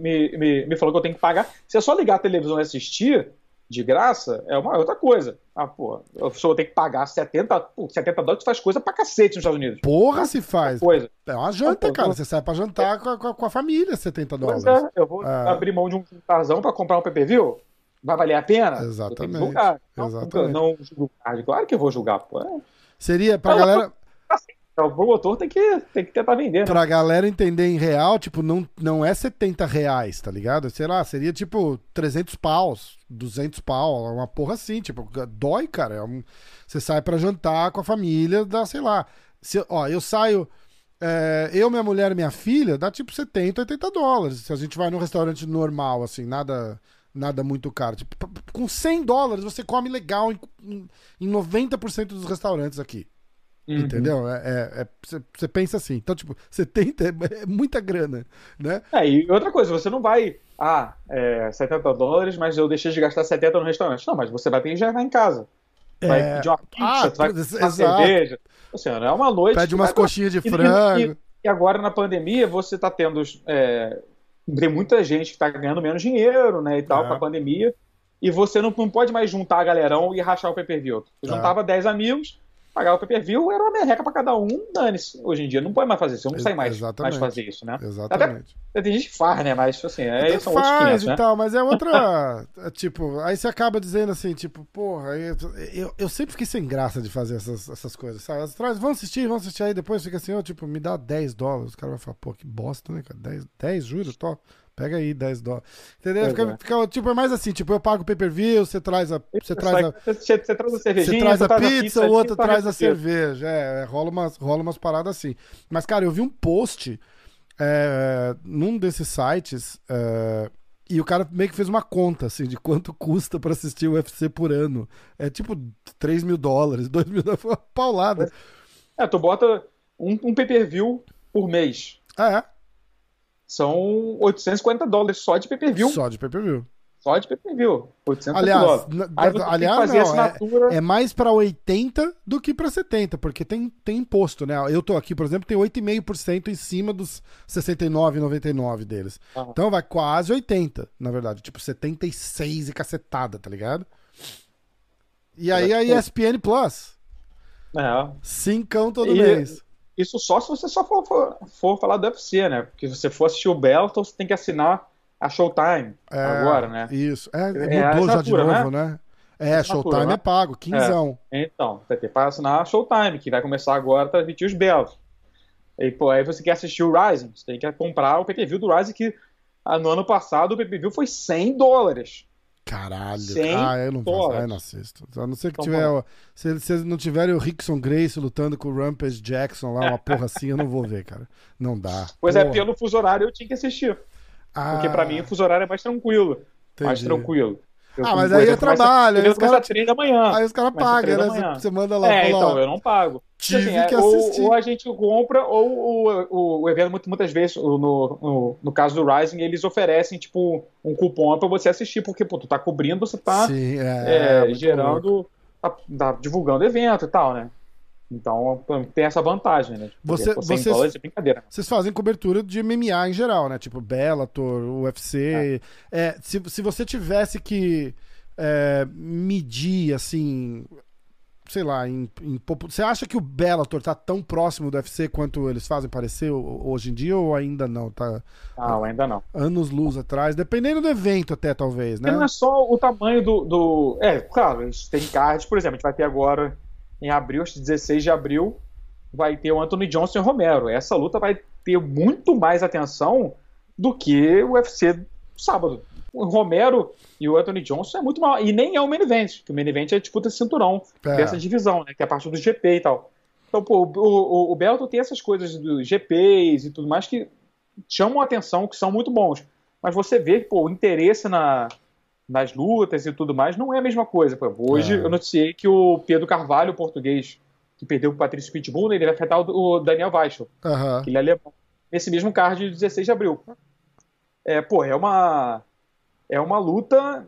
me falou que eu tenho que pagar. Se é só ligar a televisão e assistir de graça, é uma outra coisa. A pessoa tem que pagar $70 faz coisa pra cacete nos Estados Unidos. Porra, se faz. Coisa. É uma janta, cara. Você sai pra jantar com a família, $70. Pois é, eu vou abrir mão de um tarzão pra comprar um pay-per-view? Vai valer a pena? Exatamente. Julgar. Exatamente. Não julgar. Claro que eu vou julgar, pô. Seria pra galera... O promotor tem que tentar vender, né? Pra galera entender em real, tipo, não é R$70, tá ligado? Sei lá, seria tipo 300 paus, 200 pau, uma porra assim, tipo, dói, cara. Você sai pra jantar com a família, dá, sei lá. Eu saio, eu, minha mulher e minha filha, dá tipo $70, $80. Se a gente vai num restaurante normal, assim, nada muito caro. Tipo, com $100 você come legal em 90% dos restaurantes aqui. Entendeu? Você pensa assim. Então, tipo, 70 é muita grana, né? E outra coisa, você não vai $70, mas eu deixei de gastar 70 no restaurante. Não, mas você vai ter que jogar em casa. vai pedir uma pizza, tu vai pedir uma cerveja. Assim, é uma noite. Pede umas coxinhas de frango. E agora, na pandemia, você tá tendo... tem muita gente que tá ganhando menos dinheiro, né, e tal, com a pandemia. E você não pode mais juntar a galerão e rachar o pay-per-view. Eu juntava 10 amigos, pagava o pay-per-view, era uma merreca pra cada um, dane-se. Hoje em dia não pode mais fazer isso, não sai mais fazer isso, né? Exatamente. Até tem gente que faz, né? Mas assim, são outros 500, né? Tal, mas é outra... tipo, aí você acaba dizendo assim, tipo, porra, eu sempre fiquei sem graça de fazer essas coisas, sabe? Vamos assistir aí, depois fica assim, tipo, me dá $10. O cara vai falar, pô, que bosta, né, cara? 10 juros, top. Pega aí $10. Entendeu? Fica, tipo, é mais assim, tipo, eu pago o pay-per-view, você traz a cervejinha, você traz a pizza, o outro traz a cerveja. Rola umas paradas assim. Mas, cara, eu vi um post num desses sites e o cara meio que fez uma conta, assim, de quanto custa pra assistir o UFC por ano. É tipo $3 mil, $2 mil, foi uma paulada. Tu bota um pay-per-view por mês. São $850 só de pay-per-view. Só de pay-per-view. $850. Aliás, não, é mais pra 80 do que pra 70, porque tem imposto, né? Eu tô aqui, por exemplo, tem 8,5% em cima dos 69,99 deles. Então vai quase 80, na verdade. Tipo, 76 e cacetada, tá ligado? E aí a ESPN Plus. Cincão todo mês. Isso só se você só for falar do UFC, né? Porque se você for assistir o Bellator, você tem que assinar a Showtime agora, né? Isso. Mudou já de novo, né? Showtime é pago, 15. Então, você tem que assinar a Showtime, que vai começar agora a transmitir os Bellator. E, aí você quer assistir o Rising, você tem que comprar o pay-per-view do Rising, que no ano passado o pay-per-view foi $100. Caralho, eu não assisto. A não ser que se não tiverem o Rickson Gracie lutando com o Rampage Jackson lá, uma porra assim, eu não vou ver, cara. Não dá. Pois pelo fuso horário eu tinha que assistir. Porque pra mim o fuso horário é mais tranquilo. Entendi. Mais tranquilo. Mas aí é trabalho. Aí os caras da manhã. Aí os caras pagam, né? Você manda lá. Então, eu não pago. Tive que assistir. Ou a gente compra, ou o evento, muitas vezes, no caso do Rising, eles oferecem, tipo, um cupom pra você assistir, porque, pô, tu tá cobrindo, você tá gerando, tá divulgando evento e tal, né? Então, tem essa vantagem, né? $100 é brincadeira. Vocês fazem cobertura de MMA em geral, né? Tipo, Bellator, UFC. Se você tivesse que medir, assim, sei lá, você acha que o Bellator tá tão próximo do UFC quanto eles fazem parecer hoje em dia, ou ainda não? Não, ainda não. Anos-luz atrás, dependendo do evento até, talvez, né? Porque não é só o tamanho do... claro, a gente tem cards, por exemplo, a gente vai ter agora... Em abril, acho que 16 de abril, vai ter o Anthony Johnson e o Romero. Essa luta vai ter muito mais atenção do que o UFC sábado. O Romero e o Anthony Johnson é muito mal. E nem é o main event, porque o main event é a disputa de cinturão dessa divisão, né? Que é a parte do GP e tal. Então, pô, o Bellator tem essas coisas dos GPs e tudo mais que chamam a atenção, que são muito bons. Mas você vê que, o interesse nas lutas e tudo mais, não é a mesma coisa. Hoje eu noticiei que o Pedro Carvalho, o português, que perdeu o Patrício Pitbull, ele vai enfrentar o Daniel Weichel, que ele é alemão, nesse mesmo card de 16 de abril. É uma luta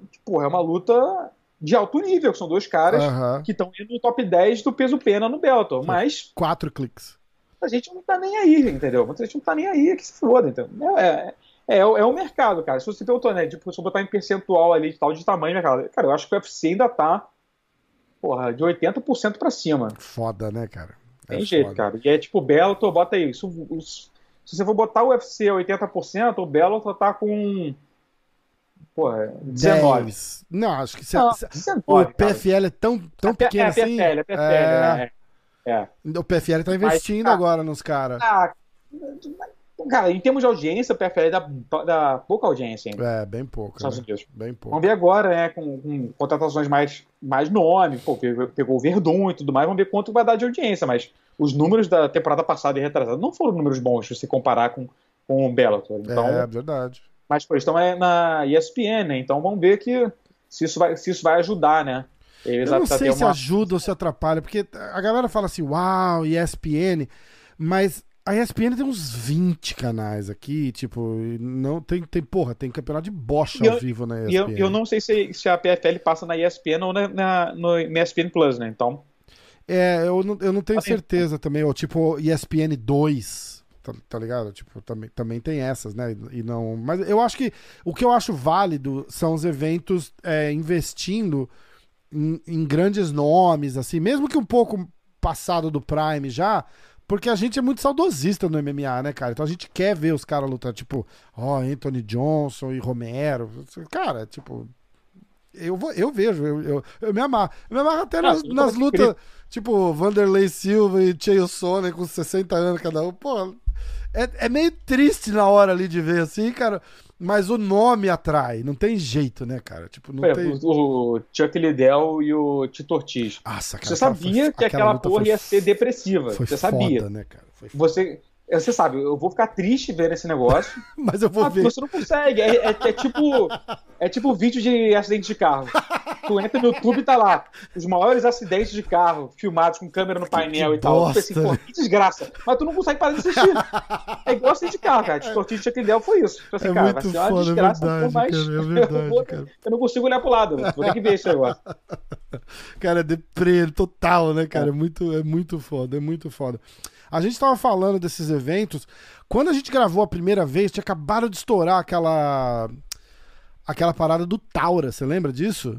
de alto nível, que são dois caras que estão indo no top 10 do peso pena no Bellator, mas 4 cliques. A gente não tá nem aí, entendeu? A gente não tá nem aí, que se foda, então. É o mercado, cara. Se você perguntou, né? Tipo, se eu botar em percentual ali de tal de tamanho, cara, eu acho que o UFC ainda tá, de 80% pra cima. Foda, né, cara? Tem jeito, cara. E tipo, o Bellator, bota aí. Se você for botar o UFC a 80%, o Bellator tá com 19. 10. Não, acho que 19, o PFL é tão pequeno assim. A PFL, né? O PFL tá investindo agora nos caras. Cara, em termos de audiência, o PFL dá pouca audiência ainda. Bem pouco. Estados Unidos. Bem pouco. Vamos ver agora, né, com contratações mais nome, pegou o Verdun e tudo mais, vamos ver quanto vai dar de audiência, mas os números da temporada passada e retrasada não foram números bons se você comparar com o Bellator. Então, verdade. Mas, eles estão na ESPN, né, então vamos ver se isso vai ajudar, né. Eu não sei se ajuda ou se atrapalha, porque a galera fala assim, uau, ESPN, mas A ESPN tem uns 20 canais aqui, tipo, não tem tem campeonato de bocha ao vivo na E ESPN. eu não sei se a PFL passa na ESPN ou no ESPN Plus, né? Então. Eu não tenho certeza também, ou tipo ESPN 2, tá ligado? Tipo, também tem essas, né? E não, mas eu acho que o que eu acho válido são os eventos investindo em grandes nomes, assim, mesmo que um pouco passado do Prime já, porque a gente é muito saudosista no MMA, né, cara? Então a gente quer ver os caras lutando, tipo, Anthony Johnson e Romero. Cara, tipo, eu vejo, eu me amarro. Eu me amarro até nas lutas, tipo, Vanderlei Silva e Chael Sonnen com 60 anos cada um. Pô, é meio triste na hora ali de ver assim, cara. Mas o nome atrai, não tem jeito, né, cara? Tipo, não tem... O Chuck Liddell e o Tito Ortiz. Nossa, cara, você sabia que aquela porra ia ser depressiva. Você sabia. Foda, né, cara? Você sabe, eu vou ficar triste vendo esse negócio. Mas eu vou ver. Você não consegue. É tipo vídeo de acidente de carro. Tu entra no YouTube e tá lá. Os maiores acidentes de carro filmados com câmera no painel e tal. Bosta, assim, pô, que desgraça. Mas tu não consegue parar de assistir. É igual acidente de carro, cara. Tortinho de Chuck Liddell foi isso. Assim, cara, muito foda, desgraça, é verdade, mas cara, é verdade, cara. Eu não consigo olhar pro lado. Vou ter que ver esse negócio. Cara, é deprê total, né, cara? É muito foda, é muito foda. A gente tava falando desses eventos. Quando a gente gravou a primeira vez, tinha acabado de estourar aquela parada do Taura. Você lembra disso?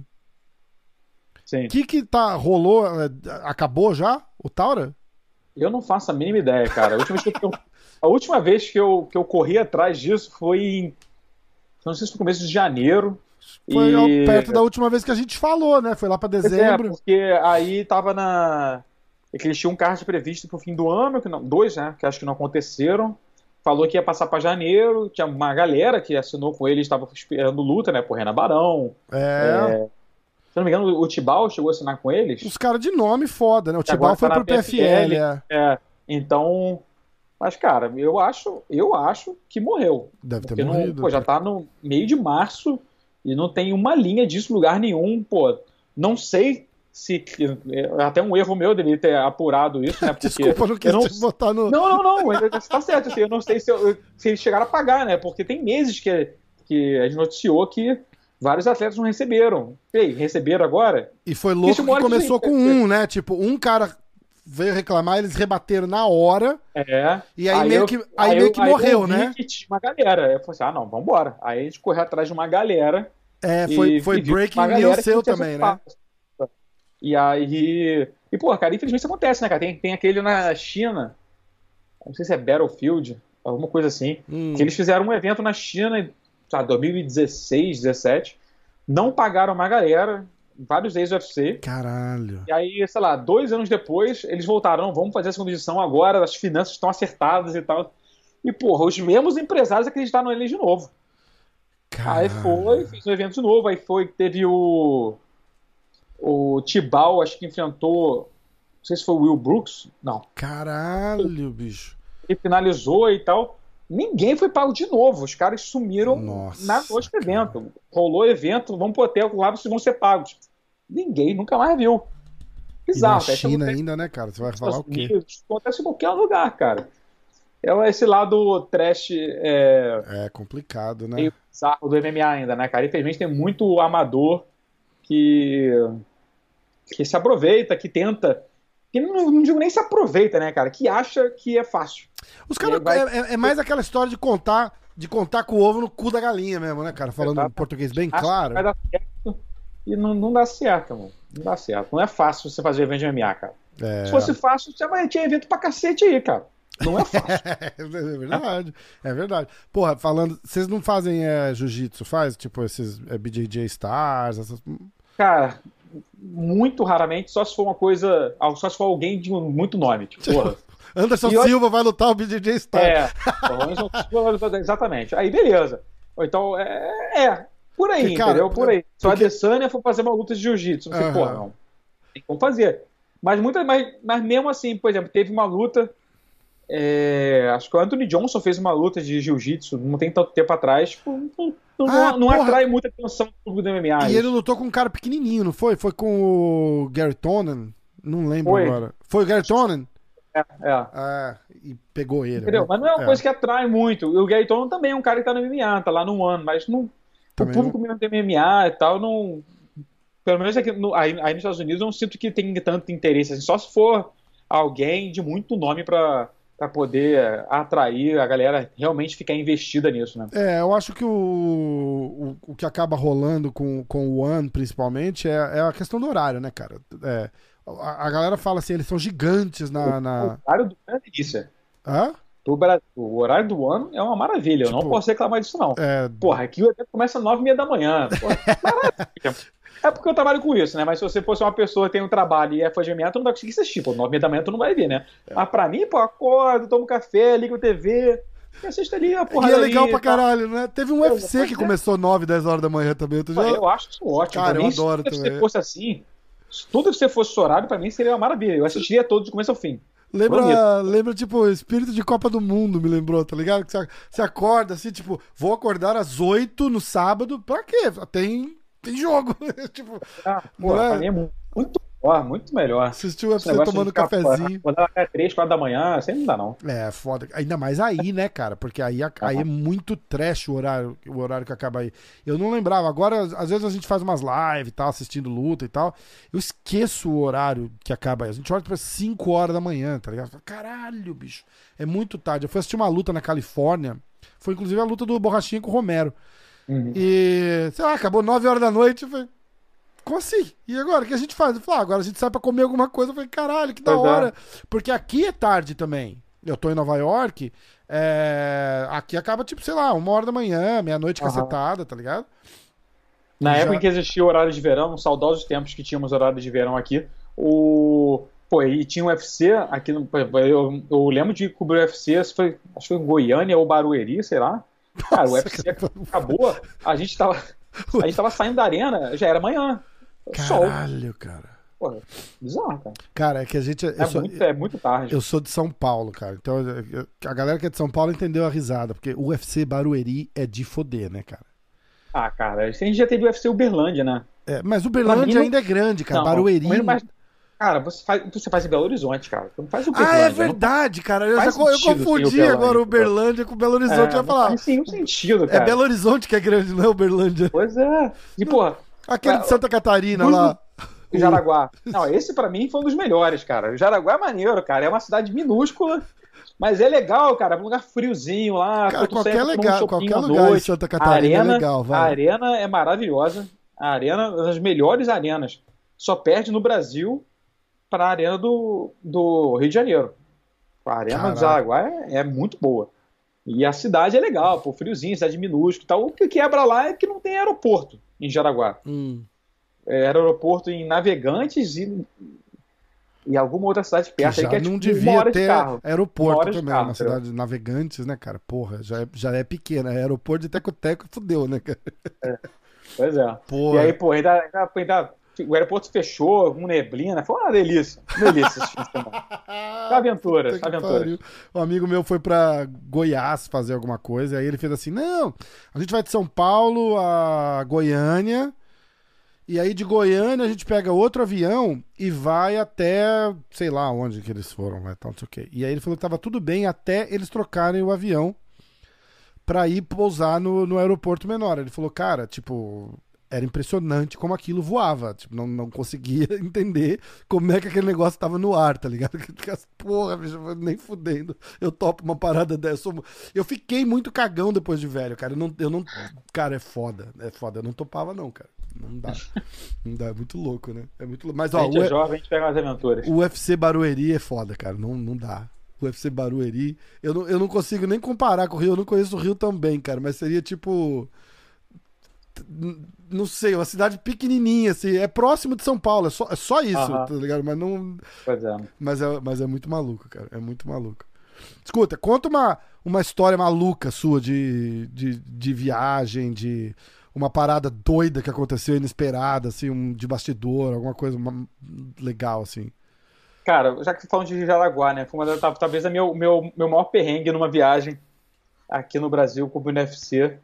Sim. O que rolou? Acabou já o Taura? Eu não faço a mínima ideia, cara. A última vez que eu corri atrás disso foi não sei se foi no começo de janeiro. Foi perto da última vez que a gente falou, né? Foi lá pra dezembro. Porque aí tava que eles tinham um card previsto pro fim do ano, dois, né? Que acho que não aconteceram. Falou que ia passar pra janeiro. Tinha uma galera que assinou com eles, estava esperando luta, né? Por Renan Barão. Se não me engano, o Tibau chegou a assinar com eles. Os caras de nome foda, né? O Tibau foi pro PFL. Então, mas, cara, eu acho que morreu. Deve ter morrido. Pô, já tá no meio de março e não tem uma linha disso em lugar nenhum. Pô, não sei se... Até um erro meu deveria ter apurado isso, né? Porque desculpa, não quis botar no... Não, você tá certo. Assim, eu não sei se eles chegaram a pagar, né? Porque tem meses que a gente noticiou que vários atletas não receberam. Ei, receberam agora? E foi louco que começou com né? Tipo, um cara veio reclamar, eles rebateram na hora. E aí meio que morreu, né? Que tinha uma galera. Eu falei assim, não, vambora. Aí a gente correu atrás de uma galera. Foi breaking news seu também, né? E aí... E, pô, cara, infelizmente isso acontece, né, cara? Tem aquele na China, não sei se é Battlefield, alguma coisa assim, que eles fizeram um evento na China, sabe, 2016, 17, não pagaram uma galera, vários ex-UFC. Caralho. E aí, sei lá, 2 anos depois, eles voltaram, vamos fazer a segunda edição agora, as finanças estão acertadas e tal. E, porra, os mesmos empresários acreditaram neles de novo. Caralho. Aí fez um evento de novo, teve o Tibau, acho que enfrentou, não sei se foi o Will Brooks, não. Caralho, bicho. Ele finalizou e tal. Ninguém foi pago de novo. Os caras sumiram na noite do evento. Rolou evento, vamos pro hotel, lá vocês vão ser pagos. Ninguém nunca mais viu. Bizarro. E na China ainda, né, cara? Você vai falar o quê? Acontece em qualquer lugar, cara. Esse lado trash é complicado, né? Meio bizarro do MMA ainda, né, cara? Infelizmente tem muito amador que se aproveita, que tenta, que não digo nem se aproveita, né, cara, que acha que é fácil. Os caras é mais aquela história de contar com o ovo no cu da galinha mesmo, né, cara, falando em português bem claro. Vai dar certo e não dá certo, mano. Não dá certo. Não é fácil você fazer evento de MMA, cara. Se fosse fácil, tinha evento pra cacete aí, cara. Não é fácil. É verdade. Porra, falando, vocês não fazem jiu-jitsu, faz? Tipo, esses BJJ Stars, essas... Cara, muito raramente, só se for uma coisa, só se for alguém de muito nome, tipo, porra. Anderson Silva vai lutar o BJJ Stars. Anderson Silva vai lutar, exatamente. Aí, beleza. Ou então, por aí, cara, entendeu? Por aí. Se a Adesanya for fazer uma luta de jiu-jitsu, não sei, porra, não. Tem como fazer. Mas mesmo assim, por exemplo, teve uma luta... acho que o Anthony Johnson fez uma luta de jiu-jitsu não tem tanto tempo atrás, tipo, não atrai muita atenção do MMA. E ele lutou com um cara pequenininho, não foi? Foi com o Gary Tonnen? Não lembro agora. Foi o Gary Tonnen? e pegou ele. Entendeu? Né? Mas não é uma coisa que atrai muito. E o Gaeton também é um cara que tá no MMA, tá lá no One, mas não, o Também público mesmo do MMA e tal, não. Pelo menos aqui aí nos Estados Unidos eu não sinto que tem tanto interesse, assim, só se for alguém de muito nome pra poder atrair a galera realmente ficar investida nisso, né? Eu acho que o que acaba rolando com o One, principalmente, é a questão do horário, né, cara? A galera fala assim, eles são gigantes O horário do ano é delícia. Hã? O horário do ano é uma maravilha, eu não Tipo, posso reclamar disso, não. É, Porra, aqui o evento começa às 9h30 da manhã. Porra, maravilha. É porque eu trabalho com isso, né? Mas se você fosse uma pessoa que tem um trabalho e é fã de MMA, tu não vai conseguir assistir. Pô, 9h30 da manhã tu não vai ver, né? Mas pra mim, pô, acordo, tomo café, ligo a TV, e assisto ali a porra. e é legal pra caralho, né? Teve um UFC que começou 9, 10 horas da manhã também. Eu acho isso ótimo. Cara, pra mim, eu adoro se também. você fosse assim, se tudo que você fosse horário, pra mim seria uma maravilha. Eu assistiria todos do começo ao fim. Lembra, tipo, espírito de Copa do Mundo, me lembrou, tá ligado? Que você acorda assim, tipo, vou acordar às 8 no sábado, pra quê? Tem jogo. Tipo, pra mim é muito melhor. Assistiu você tomando um cafezinho. Acordar até 3, 4 da manhã, sempre não dá, não. É, foda. Ainda mais aí, né, cara? Porque aí é muito trash o horário que acaba aí. Eu não lembrava. Agora, às vezes a gente faz umas lives e tal, assistindo luta e tal. Eu esqueço o horário que acaba aí. A gente olha pra 5 horas da manhã, tá ligado? Caralho, bicho. É muito tarde. Eu fui assistir uma luta na Califórnia. Foi inclusive a luta do Borrachinha com o Romero. Uhum. E, sei lá, acabou 9 horas da noite. Eu falei, como assim? E agora? O que a gente faz? Eu falei, agora a gente sai pra comer alguma coisa. Eu falei, caralho, que da hora. Porque aqui é tarde também. Eu tô em Nova York. Aqui acaba, tipo, sei lá, 1 hora da manhã, meia-noite cacetada, tá ligado? Na época em que existia o horário de verão, nos saudosos tempos que tínhamos horário de verão aqui, e tinha um UFC aqui eu lembro de cobrir o UFC, acho que foi em Goiânia ou Barueri, sei lá. Cara, o UFC acabou, a gente tava saindo da arena, já era manhã. Caralho, cara. Porra, bizarro, cara. Cara, é que a gente... É muito tarde. Eu sou de São Paulo, cara. Então, a galera que é de São Paulo entendeu a risada, porque o UFC Barueri é de foder, né, cara? Ah, cara, a gente já teve o UFC Uberlândia, né? Mas o Uberlândia ainda é grande, cara. Não, Barueri... Cara, você faz em Belo Horizonte, cara. Você não faz Uberlândia. É verdade, cara. Eu confundi agora o Uberlândia com o Belo Horizonte. Eu ia falar. Não faz nenhum sentido, cara. É Belo Horizonte que é grande, não é Uberlândia. Pois é. E, porra... Aquele de Santa Catarina lá. O Jaraguá. Não, esse pra mim foi um dos melhores, cara. O Jaraguá é maneiro, cara. É uma cidade minúscula, mas é legal, cara. É um lugar friozinho lá. Cara, qualquer lugar em Santa Catarina é legal, vai. A arena é maravilhosa. A arena é uma das melhores arenas. Só perde no Brasil para a arena do Rio de Janeiro. A arena do Jaraguá é muito boa. E a cidade é legal, pô, friozinho, cidade minúscula e tal. O que quebra lá é que não tem aeroporto em Jaraguá. Era aeroporto em Navegantes e alguma outra cidade perto. Que já aí que não tipo, devia ter aeroporto também, carro, uma cidade de Navegantes, né, cara? Porra, já é pequena. Aeroporto de Teco-Teco fudeu, né, cara? Pois é. Porra. E aí, pô, ainda o aeroporto fechou com neblina. Foi uma delícia. Delícia esse fim de semana. Aventura. Um amigo meu foi pra Goiás fazer alguma coisa, aí ele fez assim, não, a gente vai de São Paulo a Goiânia, e aí de Goiânia a gente pega outro avião e vai até, sei lá onde que eles foram, não sei o quê. E aí ele falou que tava tudo bem até eles trocarem o avião pra ir pousar no aeroporto menor. Ele falou, cara, tipo... Era impressionante como aquilo voava. Tipo, não conseguia entender como é que aquele negócio tava no ar, tá ligado? Porra, bicho, nem fudendo. Eu topo uma parada dessa. Eu fiquei muito cagão depois de velho, cara. Eu não... Cara, é foda. Eu não topava, não, cara. Não dá. Não dá. É muito louco, né? É muito louco. Mas, ó, a gente é jovem, a gente pega umas aventuras. O UFC Barueri é foda, cara. Não dá. O UFC Barueri. Eu não consigo nem comparar com o Rio. Eu não conheço o Rio tão bem, cara. Mas seria tipo... Não sei, uma cidade pequenininha, assim, é próximo de São Paulo, é só isso, tá ligado? Mas não. Pois é. Mas é muito maluco, cara, é muito maluco. Escuta, conta uma história maluca sua de viagem, de uma parada doida que aconteceu, inesperada, assim, de bastidor, alguma coisa legal, assim. Cara, já que você falou de Jaraguá, né? Foi talvez meu maior perrengue numa viagem aqui no Brasil com o UFC.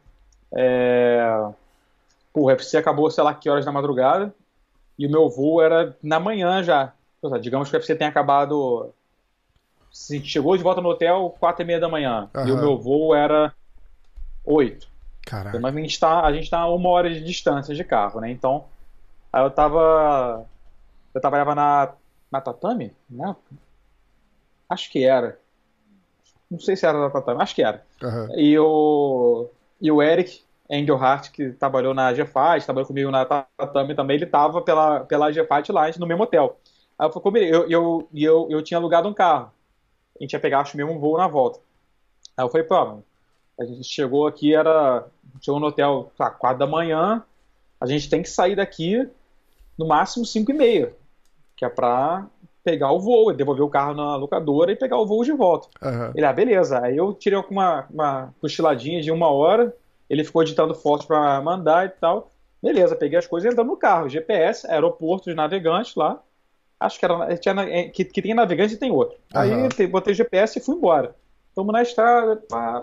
O UFC acabou, sei lá que horas da madrugada, e o meu voo era na manhã já. Digamos que o UFC tenha acabado chegou de volta no hotel 4h30 da manhã. E o Aham. meu voo era 8. Caraca. Mas a gente tá a 1 hora de distância de carro, né? Então, aí eu trabalhava na Tatame, né? Acho que era. Não sei se era da Tatame, acho que era. Aham. E o Eric Engelhardt, que trabalhou na GFAT, trabalhou comigo na Tatame também, ele tava pela GFAT lá no mesmo hotel. Aí eu falei, eu tinha alugado um carro. A gente ia pegar, acho, mesmo um voo na volta. Aí eu falei, pô, mano, a gente chegou no hotel, tá, 4 da manhã, a gente tem que sair daqui no máximo 5h30, que é pra pegar o voo, devolver o carro na locadora e pegar o voo de volta. Aham. Ele, beleza. Aí eu tirei uma cochiladinha de 1 hora, ele ficou editando fotos pra mandar e tal. Beleza, peguei as coisas e entramos no carro. GPS, aeroporto de Navegantes lá. Acho que era que tem Navegante e tem outro. Aí Aham. botei o GPS e fui embora. Tamo na estrada,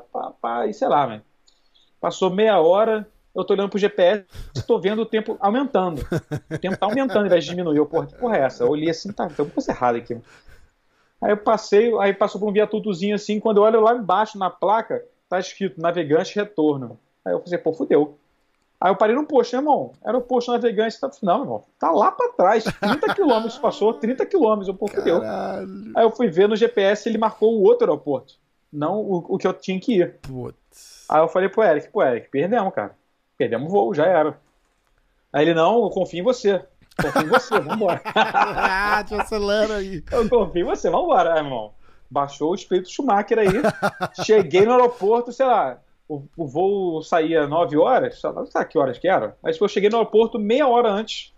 e sei lá, velho. Passou meia hora, eu tô olhando pro GPS e tô vendo o tempo aumentando. O tempo tá aumentando ao invés de diminuir. Eu, porra, que porra é essa? Eu olhei assim, tá, tem alguma coisa errada aqui. Aí eu passei, aí passou por um viadutozinho assim, quando eu olho lá embaixo na placa, tá escrito Navegante Retorno. Aí eu falei, pô, fudeu. Aí eu parei num posto, irmão, era o posto Navegante, não, irmão, tá lá pra trás, 30 quilômetros, passou 30 quilômetros, eu, pô, fudeu. Caralho. Aí eu fui ver no GPS, ele marcou o outro aeroporto, não o que eu tinha que ir. Putz. Aí eu falei pro Eric, perdemos, cara, perdemos o voo, já era. Aí ele, não, eu confio em você, vambora. Ah, te acelera aí. Eu confio em você, vambora, irmão. Baixou o espírito Schumacher aí. Cheguei no aeroporto, sei lá, o voo saía 9 horas, sei lá que horas que era, mas eu cheguei no aeroporto meia hora antes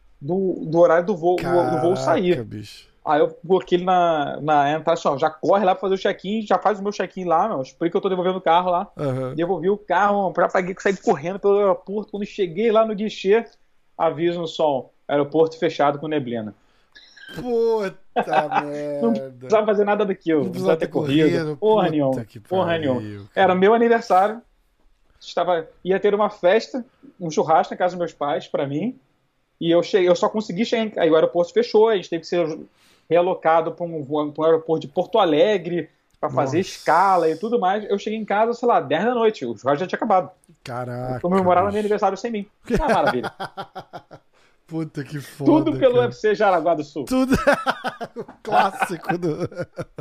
do horário do voo sair. Caraca, bicho. Aí eu coloquei ele na entrada, assim, ó, já corre lá pra fazer o check-in, já faz o meu check-in lá, meu, explica que eu tô devolvendo o carro lá. Aham. Devolvi o carro, já paguei que saí correndo pelo aeroporto. Quando cheguei lá no guichê, aviso no som, aeroporto fechado com neblina. Puta Não merda. precisava fazer nada daquilo, não precisava ter corrido. Porra nenhuma. Porra nenhuma. Era meu aniversário. Ia ter uma festa, um churrasco na casa dos meus pais, pra mim. E eu só consegui chegar. Aí o aeroporto fechou, a gente teve que ser realocado pra um aeroporto de Porto Alegre pra fazer Nossa. escala e tudo mais. Eu cheguei em casa, sei lá, 10 da noite. O churrasco já tinha acabado. Caraca. Comemoraram meu bicho. aniversário sem mim. Ah, maravilha. Puta que foda. Tudo pelo cara. UFC Jaraguá do Sul. Tudo. O clássico do.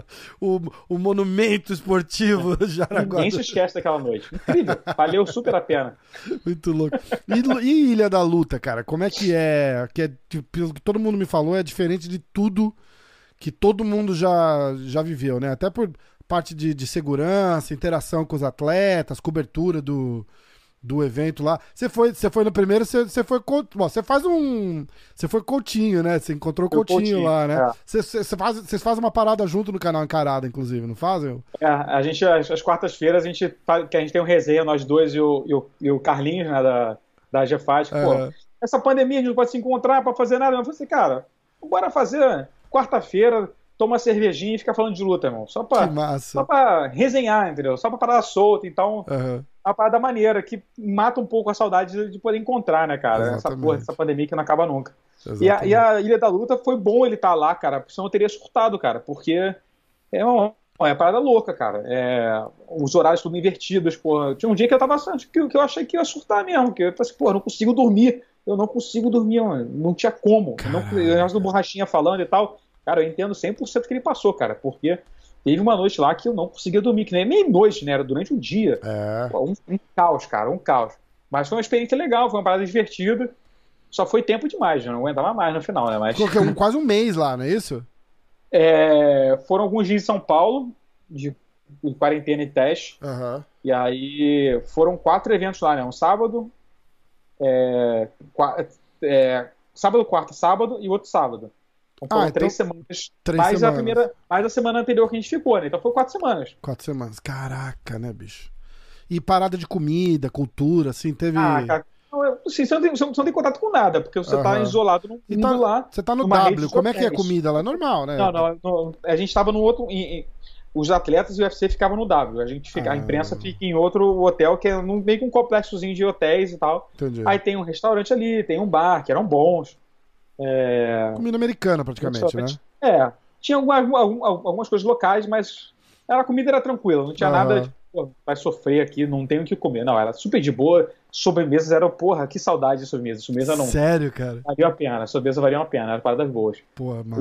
O monumento esportivo Jaraguá. Ninguém se esquece daquela noite. Incrível. Valeu super a pena. Muito louco. E Ilha da Luta, cara? Como é que é? Tipo, pelo que todo mundo me falou, é diferente de tudo que todo mundo já viveu, né? Até por parte de segurança, interação com os atletas, cobertura do evento lá. Você foi no primeiro, você foi. Bom, você faz um. Você foi Coutinho, né? Você encontrou o Coutinho lá, né? É. Vocês fazem uma parada junto no canal Encarada, inclusive, não fazem? A gente, às quartas-feiras, a gente tem um resenha, nós dois e o Carlinhos, né, da GFAT. Pô, essa pandemia a gente não pode se encontrar pra fazer nada. Eu falei assim, cara, bora fazer quarta-feira, toma uma cervejinha e fica falando de luta, irmão. Só Que massa. só pra resenhar, entendeu? Só pra parar solta. Então, uma parada maneira que mata um pouco a saudade de poder encontrar, né, cara? Essa pandemia que não acaba nunca. E a Ilha da Luta foi bom ele estar lá, cara, porque senão eu teria surtado, cara, porque é uma parada louca, cara. Os horários tudo invertidos, porra. Tinha um dia que eu tava que eu achei que ia surtar mesmo, que eu pensei, pô, eu não consigo dormir. Eu não consigo dormir, mano. Não tinha como. Eu do Borrachinha falando e tal. Cara, eu entendo 100% que ele passou, cara, porque teve uma noite lá que eu não conseguia dormir, que nem meia-noite, né? Era durante o dia. Pô, um caos, cara, um caos. Mas foi uma experiência legal, foi uma parada divertida. Só foi tempo demais, eu não aguentava mais no final, né? Mas... Ficou quase um mês lá, não é isso? Foram alguns dias em São Paulo, de quarentena e teste. E aí foram 4 eventos lá, né? Um sábado, sábado, quarta, sábado e outro sábado. Então foram 3 semanas. Mais a semana anterior que a gente ficou, né? Então foi 4 semanas. 4 semanas. Caraca, né, bicho? E parada de comida, cultura, assim, teve... Cara, assim, você não tem contato com nada, porque você tá isolado no mundo lá. Você tá no W, como é que é a comida lá? Normal, né? Não, a gente tava num outro... Os atletas do UFC ficavam no W. A imprensa fica em outro hotel, que é meio que um complexozinho de hotéis e tal. Entendi. Aí tem um restaurante ali, tem um bar, que eram bons. Comida americana, praticamente, né? Tinha algumas coisas locais, mas a comida era tranquila, não tinha nada de, pô, vai sofrer aqui, não tem o que comer. Não, era super de boa. Sobremesas eram, porra, que saudade de sobremesa. Sobremesa não. Sério, cara? Valia a pena, sobremesa valia a pena, era paradas boas. Porra, massa.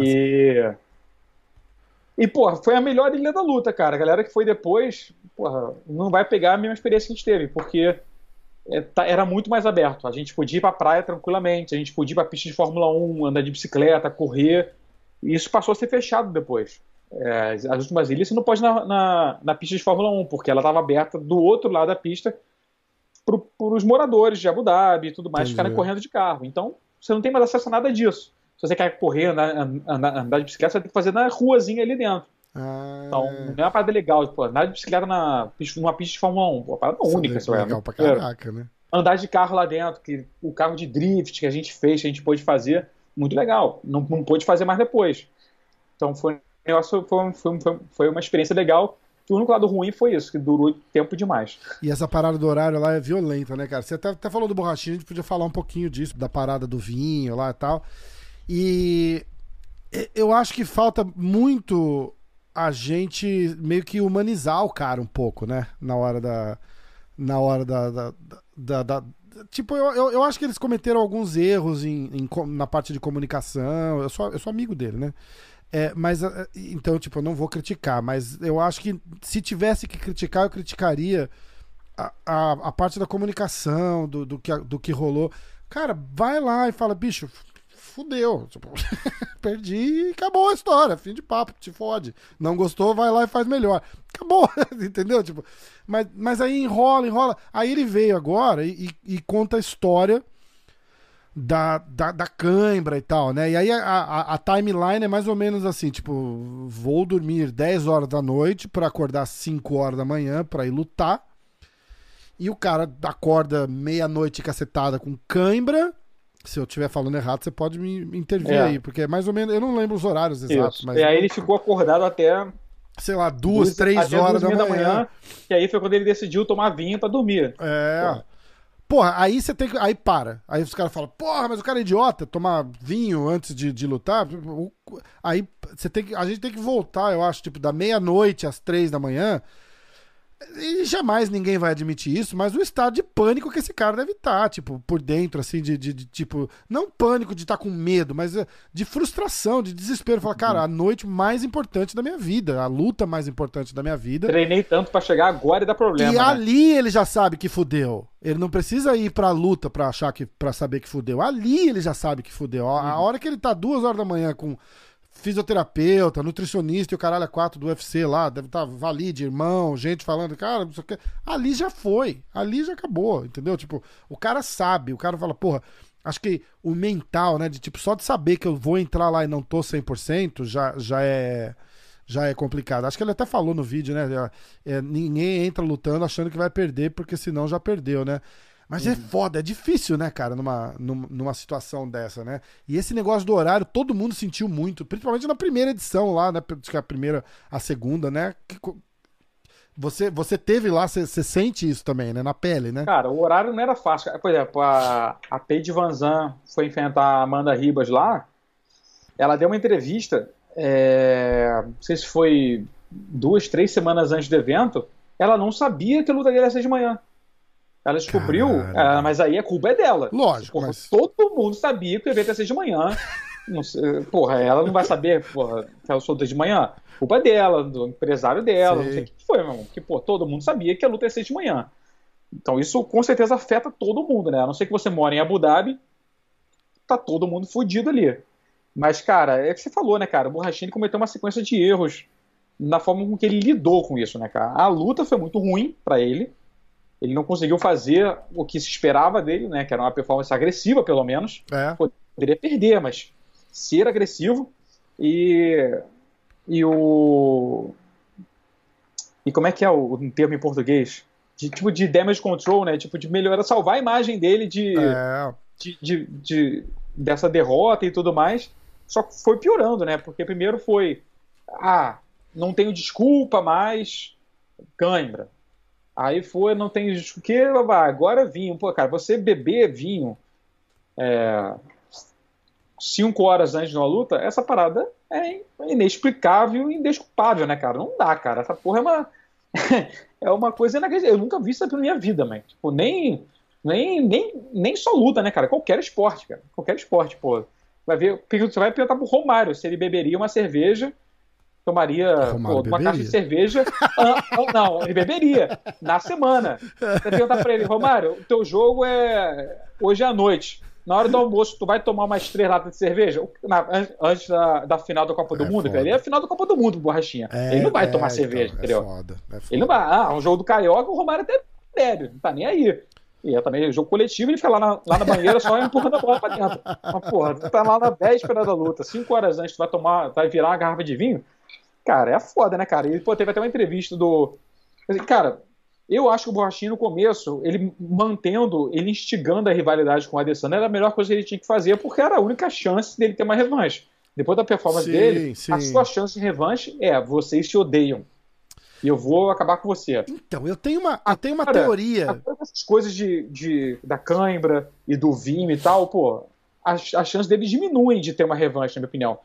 Porra, foi a melhor Ilha da Luta, cara. A galera que foi depois, porra, não vai pegar a mesma experiência que a gente teve, porque era muito mais aberto. A gente podia ir pra praia tranquilamente, a gente podia ir pra pista de Fórmula 1, andar de bicicleta, correr. E isso passou a ser fechado depois. As últimas ilhas você não pode ir na pista de Fórmula 1, porque ela estava aberta do outro lado da pista para os moradores de Abu Dhabi e tudo mais ficarem correndo de carro. Então, você não tem mais acesso a nada disso. Se você quer correr, andar de bicicleta, você tem que fazer na ruazinha ali dentro. Então, não é uma parada legal. Pô, andar de bicicleta numa pista de Fórmula 1. Pô, uma parada única. Isso é legal pra caraca, né? Andar de carro lá dentro, o carro de drift que a gente fez, que a gente pôde fazer, muito legal. Não pôde fazer mais depois. Então, foi uma experiência legal. O único lado ruim foi isso, que durou tempo demais. E essa parada do horário lá é violenta, né, cara? Você até falou do borrachinho, a gente podia falar um pouquinho disso, da parada do vinho lá e tal. E eu acho que falta muito a gente meio que humanizar o cara um pouco, né? Na hora da tipo, eu acho que eles cometeram alguns erros na parte de comunicação. Eu sou amigo dele, né? Mas, então, tipo, eu não vou criticar, mas eu acho que se tivesse que criticar, eu criticaria a parte da comunicação, do que rolou. Cara, vai lá e fala, bicho, fudeu, tipo, perdi e acabou a história, fim de papo, te fode. Não gostou, vai lá e faz melhor. Acabou, entendeu? Tipo, mas aí enrola. Aí ele veio agora e conta a história da cãibra e tal, né? E aí a timeline é mais ou menos assim, tipo, vou dormir 10 horas da noite pra acordar 5 horas da manhã pra ir lutar. E o cara acorda meia-noite cacetada com cãibra. Se eu estiver falando errado, você pode me intervir aí, porque é mais ou menos, eu não lembro os horários exatos. Mas e aí ele ficou acordado até, sei lá, 2, 3 horas da manhã. E aí foi quando ele decidiu tomar vinho pra dormir. Porra, aí você tem que. Aí para. Aí os caras falam, porra, mas o cara é idiota, tomar vinho antes de lutar. Aí a gente tem que voltar, eu acho, tipo, da meia-noite às 3 da manhã. E jamais ninguém vai admitir isso, mas o estado de pânico que esse cara deve estar, tipo, por dentro, assim, tipo, não pânico de estar com medo, mas de frustração, de desespero. Falar, cara, a noite mais importante da minha vida, a luta mais importante da minha vida. Treinei tanto pra chegar agora e dar problema. E ali ele já sabe que fudeu. Ele não precisa ir pra luta pra saber que fudeu. Ali ele já sabe que fudeu. A hora que ele tá 2 horas da manhã com fisioterapeuta, nutricionista e o caralho 4 do UFC lá, deve estar valide, irmão, gente falando, cara, não sei o que. Ali já foi, ali já acabou, entendeu? Tipo, o cara sabe, o cara fala, porra, acho que o mental, né, de tipo, só de saber que eu vou entrar lá e não tô 100%, já é complicado. Acho que ele até falou no vídeo, né, ninguém entra lutando achando que vai perder, porque senão já perdeu, né? Mas é foda, é difícil, né, cara, numa situação dessa, né? E esse negócio do horário, todo mundo sentiu muito, principalmente na primeira edição lá, né? Acho que a segunda, né? Você teve lá, você sente isso também, né? Na pele, né? Cara, o horário não era fácil. Por exemplo, a Paige VanZant foi enfrentar a Amanda Ribas lá, ela deu uma entrevista, não sei se foi 2, 3 semanas antes do evento, ela não sabia que a luta dele ia ser de manhã. Ela descobriu, mas aí a culpa é dela. Lógico, porra, mas todo mundo sabia que o evento ia ser de manhã. Não sei, porra, ela não vai saber, porra, que ela soltou de manhã. A culpa é dela, do empresário dela, não sei o que foi, meu irmão. Porque, pô, todo mundo sabia que a luta ia ser de manhã. Então isso com certeza afeta todo mundo, né? A não ser que você mora em Abu Dhabi, tá todo mundo fudido ali. Mas, cara, é o que você falou, né, cara? O Borrachinha cometeu uma sequência de erros na forma com que ele lidou com isso, né, cara? A luta foi muito ruim pra ele. Ele não conseguiu fazer o que se esperava dele, né? Que era uma performance agressiva, pelo menos. Poderia perder, mas ser agressivo. E como é que é o termo em português? Tipo de damage control, né? Tipo de melhorar, salvar a imagem dele dessa derrota e tudo mais. Só que foi piorando, né? Porque primeiro foi não tenho desculpa mais, cãibra. Aí foi, não tem o que, agora vinho. Pô, cara, você beber vinho 5 horas antes de uma luta, essa parada é inexplicável e indesculpável, né, cara? Não dá, cara. Essa porra é uma, é uma coisa inacreditável. Eu nunca vi isso na minha vida, mano. Tipo, nem só luta, né, cara? Qualquer esporte, cara. Qualquer esporte, pô. Vai ver, você vai perguntar pro Romário se ele beberia uma cerveja, tomaria uma caixa de cerveja. Não, ele beberia na semana. Você perguntar pra ele, Romário, o teu jogo é hoje à noite. Na hora do almoço, tu vai tomar umas 3 latas de cerveja? Antes da final da Copa do Mundo, velho. Ele é a final da Copa do Mundo, borrachinha. Ele não vai tomar cerveja, entendeu? Foda. Ele não vai. Um jogo do Carioca, o Romário até bebe, não tá nem aí. E é também jogo coletivo, ele fica lá na banheira só empurrando a bola pra dentro. Mas, porra, tu tá lá na véspera da luta, 5 horas antes, tu vai virar uma garrafa de vinho. Cara, é foda, né, cara? E, pô, teve até uma entrevista do... Cara, eu acho que o Borrachinha, no começo, ele instigando a rivalidade com o Adesanya, era a melhor coisa que ele tinha que fazer, porque era a única chance dele ter uma revanche. Depois da performance dele, a sua chance de revanche é: vocês se odeiam. E eu vou acabar com você. Então, eu tenho uma teoria. Essas coisas da cãibra e do vinho e tal, pô, as chances dele diminuem de ter uma revanche, na minha opinião.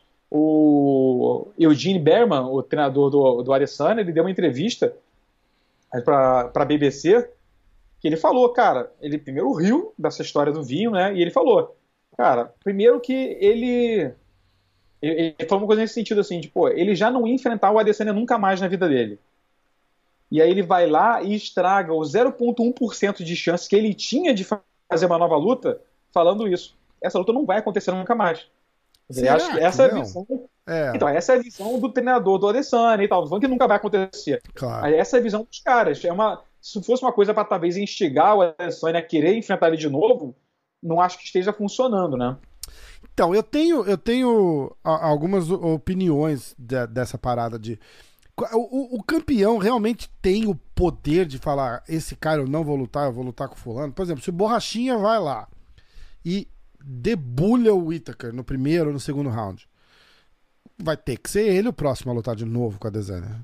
O Eugene Berman, o treinador do Adesanya, ele deu uma entrevista para a BBC, que ele falou, cara, ele primeiro riu dessa história do vinho, né? E ele falou, cara, primeiro que ele falou uma coisa nesse sentido assim, tipo, ele já não ia enfrentar o Adesanya nunca mais na vida dele. E aí ele vai lá e estraga o 0,1% de chance que ele tinha de fazer uma nova luta, falando isso. Essa luta não vai acontecer nunca mais. Acho que essa é a visão. Então, essa é a visão do treinador do Adesanya e tal, falando que nunca vai acontecer. Claro. Essa é a visão dos caras. Se fosse uma coisa para talvez instigar o Adesanya a querer enfrentar ele de novo, não acho que esteja funcionando, né? Então, eu tenho algumas opiniões dessa parada de... O campeão realmente tem o poder de falar, esse cara eu não vou lutar, eu vou lutar com fulano. Por exemplo, se o Borrachinha vai lá e debulha o Whittaker no primeiro ou no segundo round, vai ter que ser ele o próximo a lutar de novo com a Adesanya.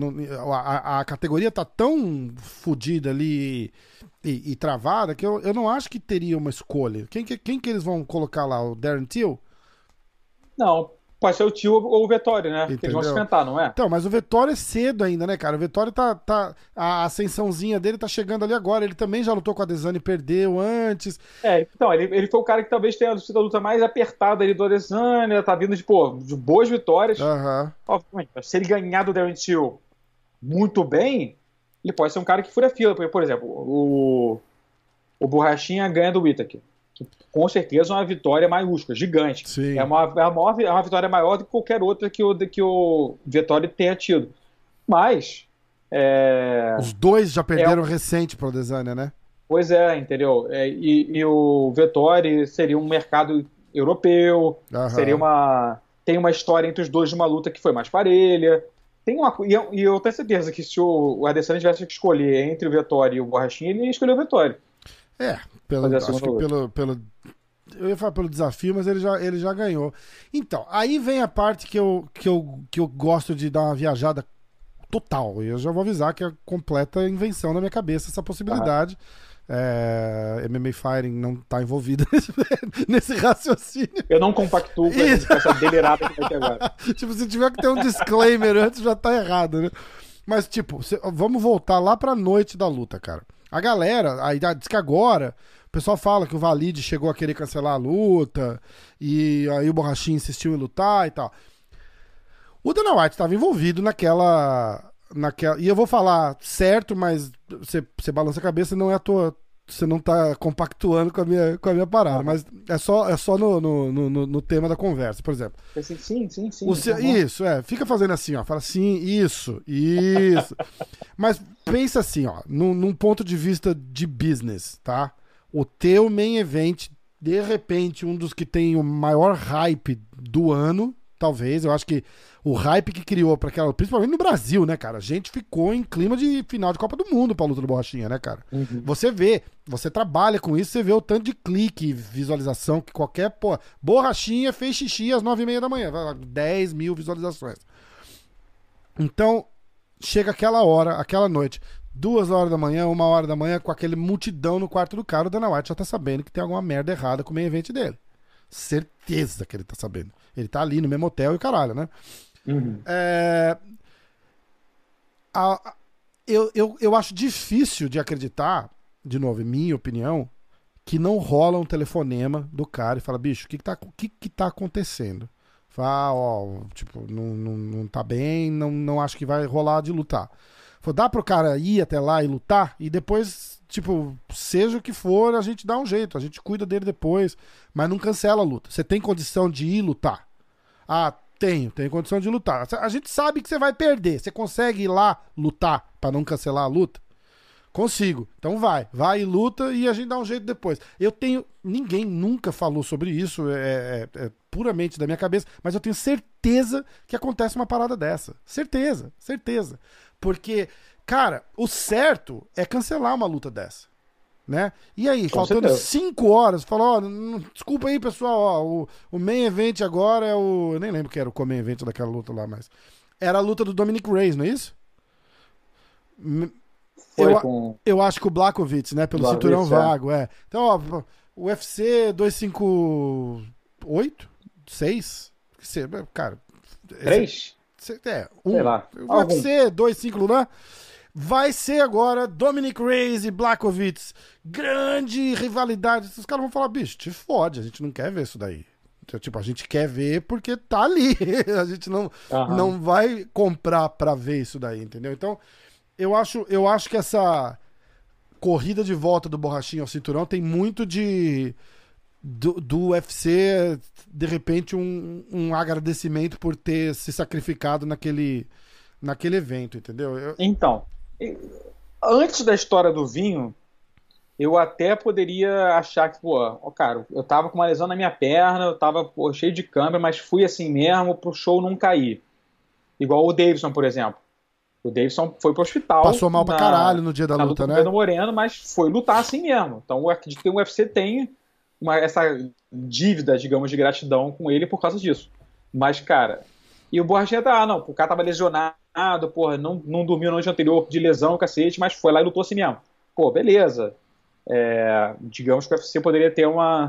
A categoria tá tão fodida ali e travada que eu não acho que teria uma escolha. Quem que eles vão colocar lá? O Darren Till? Não, pode ser o Till ou o Vettori, né? Entendeu? Que eles vão se enfrentar, não é? Então, mas o Vettori é cedo ainda, né, cara? O Vettori a ascensãozinha dele tá chegando ali agora. Ele também já lutou com a Adesanya e perdeu antes. Então, ele foi o cara que talvez tenha sido a luta mais apertada ali do Adesanya, tá vindo de boas vitórias. Obviamente, se ele ganhar do Darren Till muito bem, ele pode ser um cara que fura a fila. Porque, por exemplo, o Borrachinha ganha do Whittaker, que com certeza é uma vitória maiúscula, gigante. Sim. É uma vitória maior do que qualquer outra que o Vettori tenha tido. Mas... Os dois já perderam recente pro Adesanya, né? Pois é, entendeu? E o Vettori seria um mercado europeu, tem uma história entre os dois de uma luta que foi mais parelha. E eu tenho certeza que se o Adesanya tivesse que escolher entre o Vettori e o Borrachinha, ele ia escolher o Vettori. Acho que eu ia falar pelo desafio, mas ele já ganhou. Então, aí vem a parte que eu gosto de dar uma viajada total. E eu já vou avisar que é completa invenção na minha cabeça essa possibilidade. MMA Fighting não tá envolvido nesse raciocínio. Eu não compactuo com essa delirada que vai ter agora. Tipo, se tiver que ter um disclaimer antes, já tá errado, né? Mas, tipo, vamos voltar lá pra noite da luta, cara. A galera, aí diz que agora o pessoal fala que o Valide chegou a querer cancelar a luta e aí o Borrachinha insistiu em lutar e tal. O Dana White estava envolvido naquela... E eu vou falar certo, mas você balança a cabeça, não é você não tá compactuando com a minha parada, mas é só no tema da conversa, por exemplo. Sim. Isso, fica fazendo assim, ó, fala sim, isso. Mas pensa assim, ó, num ponto de vista de business, tá? O teu main event, de repente, um dos que tem o maior hype do ano, talvez, eu acho que o hype que criou para aquela, principalmente no Brasil, né, cara? A gente ficou em clima de final de Copa do Mundo pra luta do Borrachinha, né, cara? Uhum. Você trabalha com isso, você vê o tanto de clique, visualização, que qualquer, Borrachinha fez xixi às 9h30 da manhã, 10 mil visualizações. Então, chega aquela hora, aquela noite, 2 horas da manhã, 1 hora da manhã, com aquele multidão no quarto do cara, o Dana White já tá sabendo que tem alguma merda errada com o main event dele. Certeza que ele tá sabendo. Ele tá ali no mesmo hotel e o caralho, né? Uhum. Eu acho difícil de acreditar, de novo, em minha opinião, que não rola um telefonema do cara e fala, bicho, o que tá acontecendo? Fala, tipo, não tá bem, não acho que vai rolar de lutar. Fala, dá pro cara ir até lá e lutar e depois, tipo, seja o que for, a gente dá um jeito, a gente cuida dele depois, mas não cancela a luta. Você tem condição de ir lutar? Ah, tenho condição de lutar. A gente sabe que você vai perder. Você consegue ir lá lutar pra não cancelar a luta? Consigo. Então vai e luta e a gente dá um jeito depois. Ninguém nunca falou sobre isso, é puramente da minha cabeça, mas eu tenho certeza que acontece uma parada dessa. Certeza. Porque, cara, o certo é cancelar uma luta dessa. Né? E aí, Com faltando certeza. 5 horas, falou, desculpa aí, pessoal, o main event agora é o... Eu nem lembro que era o main event daquela luta lá, mas... Era a luta do Dominic Reyes, não é isso? Eu acho que o Blachowicz, né? Pelo cinturão vago, Então, ó, o UFC 258? 6? Cara... 3? Sei lá. O UFC 250, né? Vai ser agora Dominic Reyes e Blachowicz. Grande rivalidade. Os caras vão falar, bicho, te fode, a gente não quer ver isso daí. Tipo, a gente quer ver porque tá ali. A gente não vai comprar pra ver isso daí, entendeu? Então, eu acho que essa corrida de volta do Borrachinha ao cinturão tem muito do UFC, de repente, um agradecimento por ter se sacrificado naquele evento, entendeu? Então, antes da história do vinho, eu até poderia achar que, cara, eu tava com uma lesão na minha perna, eu tava cheio de câmera, mas fui assim mesmo pro show não cair. Igual o Davidson, por exemplo. O Davidson foi pro hospital. Passou mal pra caralho no dia da luta, né? Com o Moreno, mas foi lutar assim mesmo. Então eu acredito que o UFC tem essa dívida, digamos, de gratidão com ele por causa disso. Mas, cara, e o Borrachinha o cara tava lesionado, não dormiu na noite anterior de lesão, cacete, mas foi lá e lutou assim mesmo. Pô, beleza. Digamos que o UFC poderia ter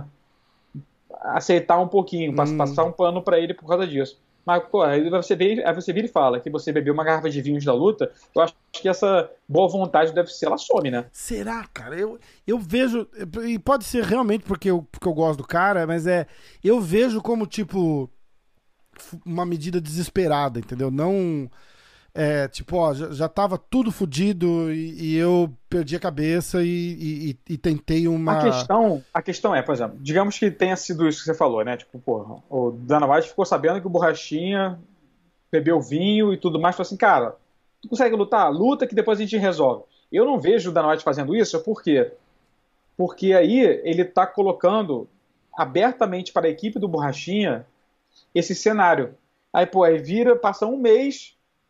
aceitar um pouquinho, passar um pano pra ele por causa disso. Mas, pô, aí você vira e fala que você bebeu uma garrafa de vinhos da luta, eu acho que essa boa vontade do UFC, ela some, né? Será, cara? Eu vejo, e pode ser realmente porque eu gosto do cara, mas eu vejo como, tipo, uma medida desesperada, entendeu? Não... já tava tudo fodido e eu perdi a cabeça e tentei uma... A questão é, por exemplo, digamos que tenha sido isso que você falou, né? Tipo, porra, o Dana White ficou sabendo que o Borrachinha bebeu vinho e tudo mais, falou assim, cara, tu consegue lutar? Luta que depois a gente resolve. Eu não vejo o Dana White fazendo isso, por quê? Porque aí ele tá colocando abertamente para a equipe do Borrachinha esse cenário. Aí passa um mês...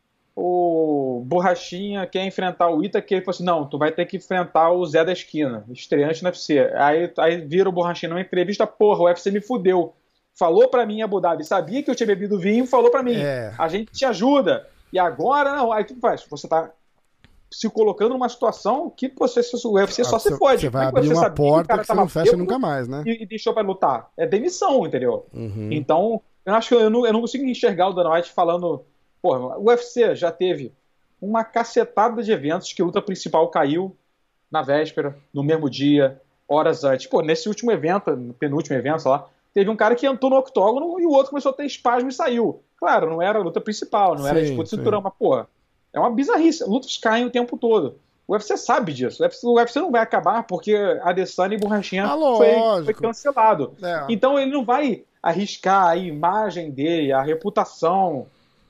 O Borrachinha quer enfrentar o Ita, que ele falou assim, não, tu vai ter que enfrentar o Zé da Esquina, estreante no UFC. Aí vira o Borrachinha numa entrevista, porra, o UFC me fudeu. Falou pra mim em Abu Dhabi, sabia que eu tinha bebido vinho, falou pra mim, a gente te ajuda. E agora, não, aí o que faz? Você tá se colocando numa situação que o UFC só se fode. Você vai abrir uma porta que você não fecha nunca mais, né? E deixou pra lutar. É demissão, entendeu? Uhum. Então, eu acho que eu não consigo enxergar o Dana White falando... Porra, o UFC já teve uma cacetada de eventos que a luta principal caiu na véspera, no mesmo dia, horas antes. Pô, nesse último evento, no penúltimo evento, sei lá, teve um cara que entrou no octógono e o outro começou a ter espasmo e saiu. Claro, não era a luta principal, não era a disputa de cinturão, mas, porra, é uma bizarrice. Lutas caem o tempo todo. O UFC sabe disso. O UFC não vai acabar porque Adesanya e Borrachinha foi cancelado. Então ele não vai arriscar a imagem dele, a reputação...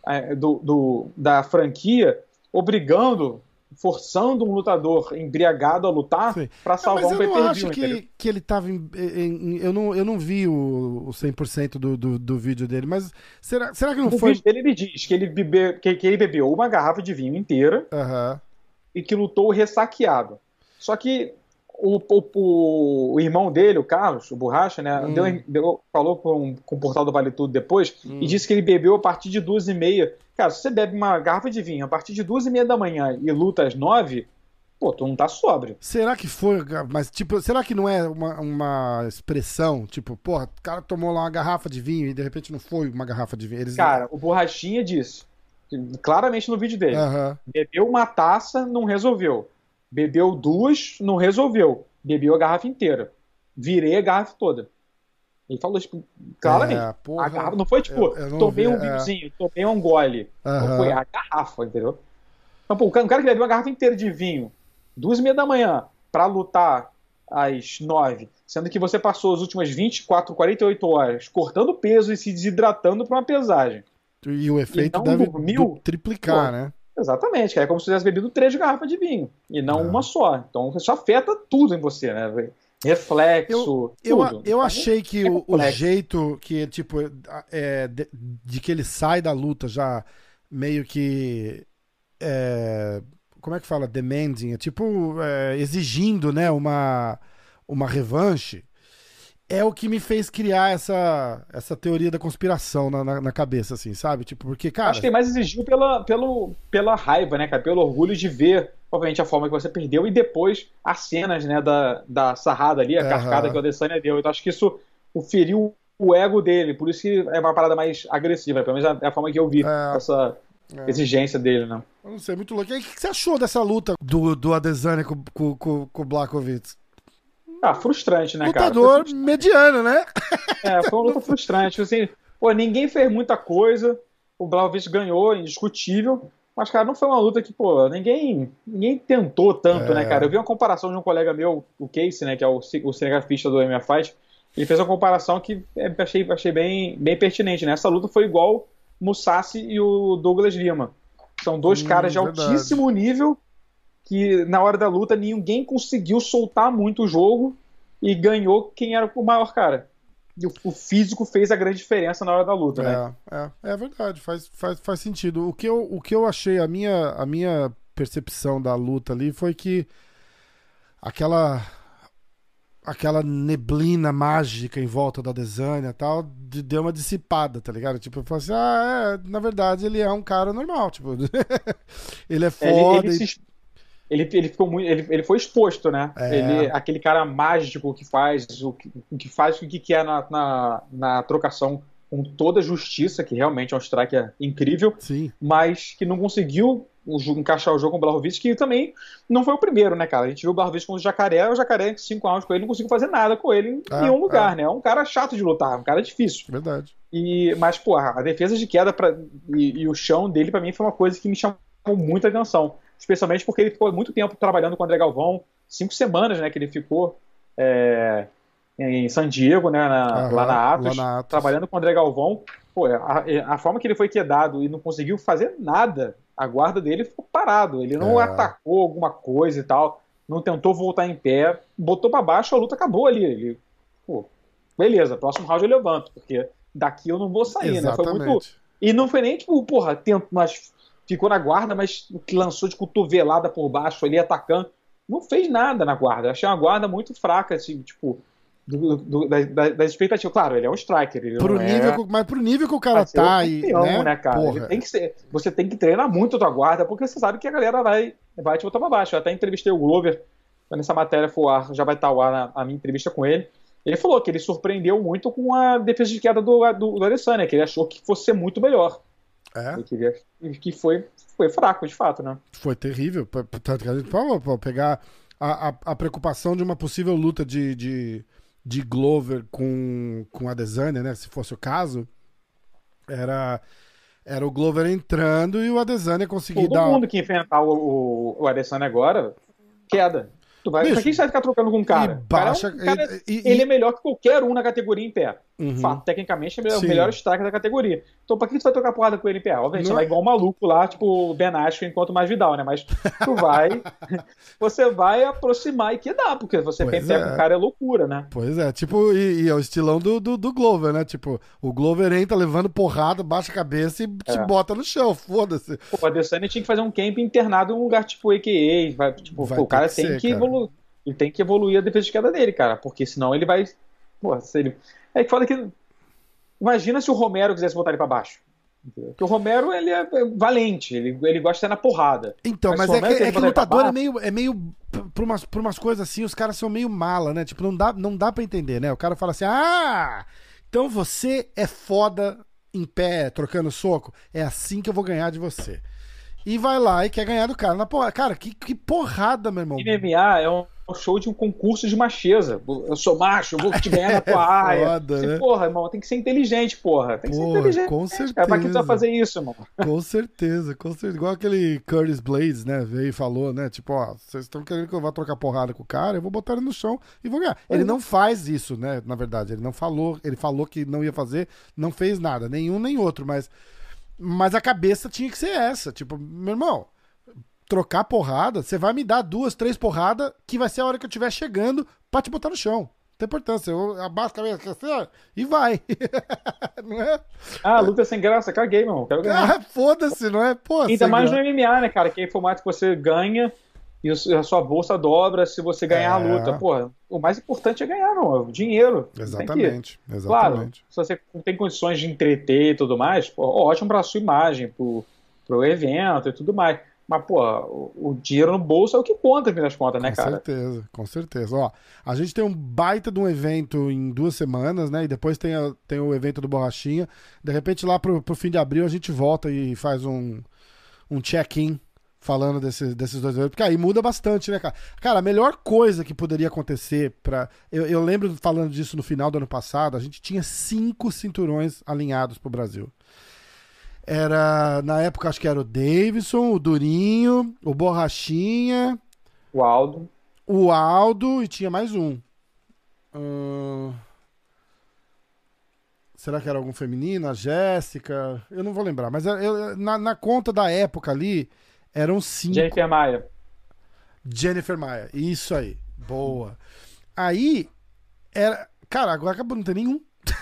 da franquia, forçando um lutador embriagado a lutar para salvar um pay-per-view. Mas eu não acho que ele tava eu não vi o 100% do vídeo dele, mas será que não foi... No vídeo dele ele diz que ele bebeu uma garrafa de vinho inteira e que lutou ressaqueado. Só que o irmão dele, o Carlos, o Borracha, né, falou com o portal do Vale Tudo depois e disse que ele bebeu a partir de 2h30. Cara, se você bebe uma garrafa de vinho a partir de 2h30 da manhã e luta às 9, pô, tu não tá sóbrio. Será que foi, mas tipo, será que não é uma expressão, tipo, porra, o cara tomou lá uma garrafa de vinho e de repente não foi uma garrafa de vinho? Eles... Cara, o Borrachinha disse, claramente no vídeo dele, Aham. bebeu uma taça, não resolveu. Bebeu duas, não resolveu. Bebeu a garrafa inteira. Virei a garrafa toda. Ele falou, tipo, claramente. Porra, A garrafa não foi tipo, eu não tomei vi, um vinhozinho, tomei um gole. Aham. Não foi a garrafa, entendeu? Então, pô, o cara que bebeu uma garrafa inteira de vinho, 2h30 da manhã, pra lutar às 9, sendo que você passou as últimas 24, 48 horas cortando peso e se desidratando pra uma pesagem. E o efeito não deve dormiu, triplicar, pô, né? Exatamente, cara. É como se tivesse bebido 3 garrafas de vinho e não uma só. Então isso afeta tudo em você, né? Reflexo, tudo. Eu achei que É o complexo. jeito que, tipo, de que ele sai da luta já meio que. Como é que fala? Demanding, é tipo exigindo, né, uma revanche. É o que me fez criar essa teoria da conspiração na cabeça, assim, sabe? Tipo, porque, cara. Acho que ele mais exigiu pela raiva, né, cara? Pelo orgulho de ver, obviamente, a forma que você perdeu e depois as cenas, né, da sarrada ali, a carcada que o Adesanya deu. Então acho que isso feriu o ego dele, por isso que é uma parada mais agressiva, pelo menos é a forma que eu vi essa exigência dele, né? Eu não sei, muito louco. E o que você achou dessa luta do Adesanya com o Blachowicz? Frustrante, né, cara? Lutador mediano, né? Foi uma luta frustrante. Assim, pô, ninguém fez muita coisa. O Blachowicz ganhou, indiscutível. Mas, cara, não foi uma luta que, pô, ninguém tentou tanto, né, cara? Eu vi uma comparação de um colega meu, o Casey, né, que é o cinegrafista do MMA Fight. Ele fez uma comparação que achei bem pertinente, né? Essa luta foi igual Mousasi e o Douglas Lima. São dois caras de altíssimo nível que na hora da luta ninguém conseguiu soltar muito o jogo e ganhou quem era o maior cara. E o físico fez a grande diferença na hora da luta, né? É verdade, faz sentido. O que eu achei, a minha percepção da luta ali foi que aquela neblina mágica em volta da Adesanya e tal, deu uma dissipada, tá ligado? Tipo, eu falei assim, na verdade ele é um cara normal, tipo, ele é foda. Ele ficou muito, ele foi exposto, né? Aquele cara mágico que faz o que quer na trocação com toda a justiça, que realmente é um striker incrível, sim, mas que não conseguiu encaixar o jogo com o Blachowicz, que também não foi o primeiro, né, cara? A gente viu o Blachowicz com o Jacaré 5 rounds com ele, não conseguiu fazer nada com ele em nenhum lugar, né? É um cara chato de lutar, um cara difícil. Verdade. Mas, pô, a defesa de queda e o chão dele, pra mim, foi uma coisa que me chamou muita atenção. Especialmente porque ele ficou muito tempo trabalhando com o André Galvão, 5 semanas, né, que ele ficou em San Diego, né, lá na Atos, trabalhando com o André Galvão. Pô, a forma que ele foi quedado e não conseguiu fazer nada, a guarda dele ficou parado. Ele não atacou alguma coisa e tal, não tentou voltar em pé, botou pra baixo, a luta acabou ali. Ele, pô, beleza, próximo round eu levanto, porque daqui eu não vou sair, né? Foi muito... E não foi nem tipo, porra, mas ficou na guarda, mas lançou de cotovelada por baixo ali, atacando. Não fez nada na guarda. Achei uma guarda muito fraca, assim, tipo, das expectativas. Claro, ele é um striker. Ele mas pro nível que o cara tá aí, né, cara? Ele tem que ser, você tem que treinar muito a tua guarda, porque você sabe que a galera vai te botar pra baixo. Eu até entrevistei o Glover, quando essa matéria for ar, já vai estar ao ar a minha entrevista com ele. Ele falou que ele surpreendeu muito com a defesa de queda do Adesanya, que ele achou que fosse ser muito melhor. Que foi fraco, de fato, né? Foi terrível. Pra pegar a preocupação de uma possível luta de Glover com Adesanya, né? Se fosse o caso, era o Glover entrando e o Adesanya conseguir Todo mundo que enfrentar o Adesanya agora, queda. Pra quem você vai ficar trocando com um cara? Ele é melhor que qualquer um na categoria em pé. Fato, tecnicamente, ele é o melhor striker da categoria. Então, pra que você vai trocar porrada com ele em pé? Obviamente, você vai igual um maluco lá, tipo o Ben Askren enquanto mais Vidal, né? Mas você vai aproximar e quedar, porque você tem pé com o cara é loucura, né? Pois é, tipo, e é o estilão do Glover, né? Tipo, o Glover entra levando porrada, baixa a cabeça e te bota no chão, foda-se. Pô, o Adesanya tinha que fazer um camp internado em um lugar tipo AKA, o cara tem que evoluir. Ele tem que evoluir a defesa de queda dele, cara, porque senão ele vai... Pô, É que fala que... Imagina se o Romero quisesse botar ele pra baixo. Porque o Romero, ele é valente, ele gosta de ser na porrada. Então, mas Romero, é que o lutador acabar, é meio por umas coisas assim, os caras são meio mala, né? Tipo, não dá pra entender, né? O cara fala assim, então você é foda em pé, trocando soco, é assim que eu vou ganhar de você. E vai lá e quer ganhar do cara na porrada. Cara, que porrada, meu irmão. MMA é um show de um concurso de macheza. Eu sou macho, eu vou te ganhar na tua área. Foda, né? Porra, irmão, tem que ser inteligente, porra. Tem que ser inteligente. Com certeza. Cara, pra que tu vai fazer isso, irmão? Com certeza. Igual aquele Curtis Blades, né? Veio e falou, né? Tipo, vocês estão querendo que eu vá trocar porrada com o cara, eu vou botar ele no chão e vou ganhar. Ele não faz isso, né? Na verdade, ele falou que não ia fazer, não fez nada, nenhum nem outro, mas a cabeça tinha que ser essa. Tipo, meu irmão, trocar porrada, você vai me dar 2, 3 porradas, que vai ser a hora que eu estiver chegando pra te botar no chão. Não tem importância. Eu abaixo a cabeça e vai. Não é? Luta sem graça, caguei, meu. Quero ganhar. Foda-se, não é? Pô, ainda mais no MMA, né, cara? Que aí foi mais que você ganha e a sua bolsa dobra se você ganhar a luta. Pô, o mais importante é ganhar, não. O dinheiro. Exatamente. Claro, se você tem condições de entreter e tudo mais, pô, ótimo pra sua imagem, pro evento e tudo mais. Mas, pô, o dinheiro no bolso é o que conta, no fim das contas, né, cara? Com certeza. Ó, a gente tem um baita de um evento em 2 semanas, né? E depois tem o evento do Borrachinha. De repente, lá pro fim de abril, a gente volta e faz um check-in falando desses 2 eventos. Porque aí muda bastante, né, cara? Cara, a melhor coisa que poderia acontecer eu lembro falando disso no final do ano passado, a gente tinha 5 cinturões alinhados pro Brasil. Na época, acho que era o Davidson, o Durinho, o Borrachinha, o Aldo e tinha mais um. Será que era algum feminino? A Jéssica? Eu não vou lembrar, mas na conta da época ali, eram 5. Jennifer Maia, isso aí. Boa. Aí, cara, agora acabou, não tem nenhum.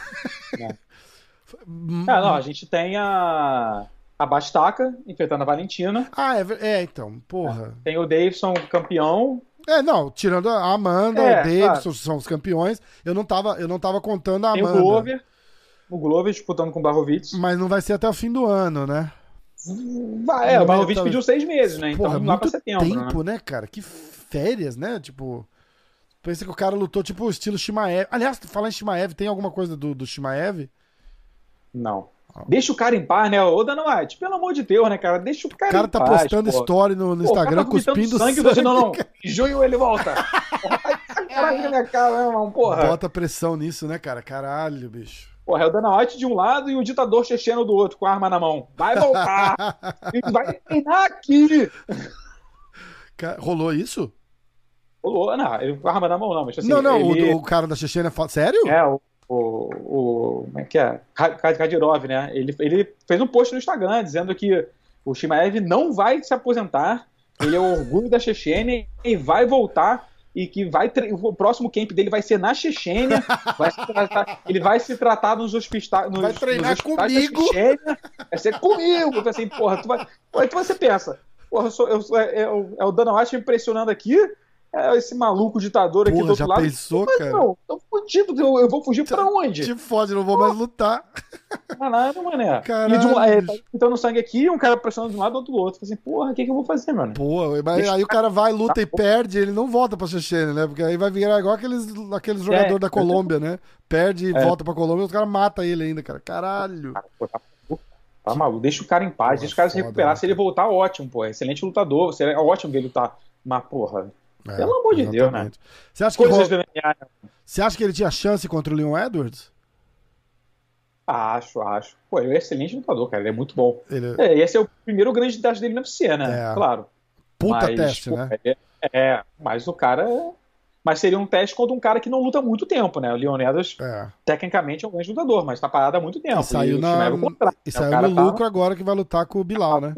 Não, a gente tem a Bastaca enfrentando a Valentina. Então, porra. Tem o Davidson campeão. Não, tirando a Amanda, o Davidson são os campeões. Eu não tava contando a Amanda. Tem o Glover disputando com o Barrovitz. Mas não vai ser até o fim do ano, né? O Barrovitz pediu 6 meses, né? Então não dá pra setembro, tempo, né, cara? Que férias, né? Tipo, pensa que o cara lutou tipo estilo Shimaev. Aliás, falar em Shimaev, tem alguma coisa do Shimaev? Não. Deixa o cara em paz, né? Ô, Dana White, pelo amor de Deus, né, cara? Deixa o cara em paz. O cara tá postando story no Instagram cuspindo sangue. Não. Em junho ele volta. Caraca, na minha cara, meu irmão, porra. Bota pressão nisso, né, cara? Caralho, bicho. Porra, é o Dana White de um lado e o ditador checheno do outro, com a arma na mão. Vai voltar. Vai treinar aqui. Rolou isso? Rolou, não. Ele com a arma na mão, não. Mas, assim, o cara da Chechênia... Sério? Como é que é? Kadyrov, né? Ele fez um post no Instagram dizendo que o Shimaev não vai se aposentar, ele é o orgulho da Chechênia e vai voltar e que o próximo camp dele vai ser na Chechênia, ele vai se tratar nos hospitais, vai treinar comigo, da Chechênia, vai ser comigo. Então, assim, porra, então você pensa, porra, é o Dana White me impressionando aqui. Esse maluco ditador aqui do outro lado. Pensou, cara? Não, tô fudido, eu vou fugir pra onde? Te fode, não vou mais lutar. Caralho, mané. Caralho. Tá entrando sangue aqui, um cara pressionando de um lado, outro do outro. Assim, porra, o que eu vou fazer, mano? Porra, mas aí o cara vai, luta e perde, ele não volta pra Chechênia, né? Porque aí vai virar igual aqueles jogadores da Colômbia, né? Perde e volta pra Colômbia e os caras matam ele ainda, cara. Caralho. Tá maluco, deixa o cara em paz, deixa o cara se recuperar. Se ele voltar, ótimo, pô. Excelente lutador, é ótimo ver ele lutar. Mas, porra. Pelo amor de Deus, né? Você acha que ele tinha chance contra o Leon Edwards? Acho. Pô, ele é um excelente lutador, cara. Ele é muito bom. Esse é o primeiro grande teste dele na UFC, né? Claro. Teste, né? Mas o cara... Mas seria um teste contra um cara que não luta há muito tempo, né? O Leon Edwards, tecnicamente, é um grande lutador, mas tá parado há muito tempo. E saiu no lucro agora que vai lutar com o Bilal, né?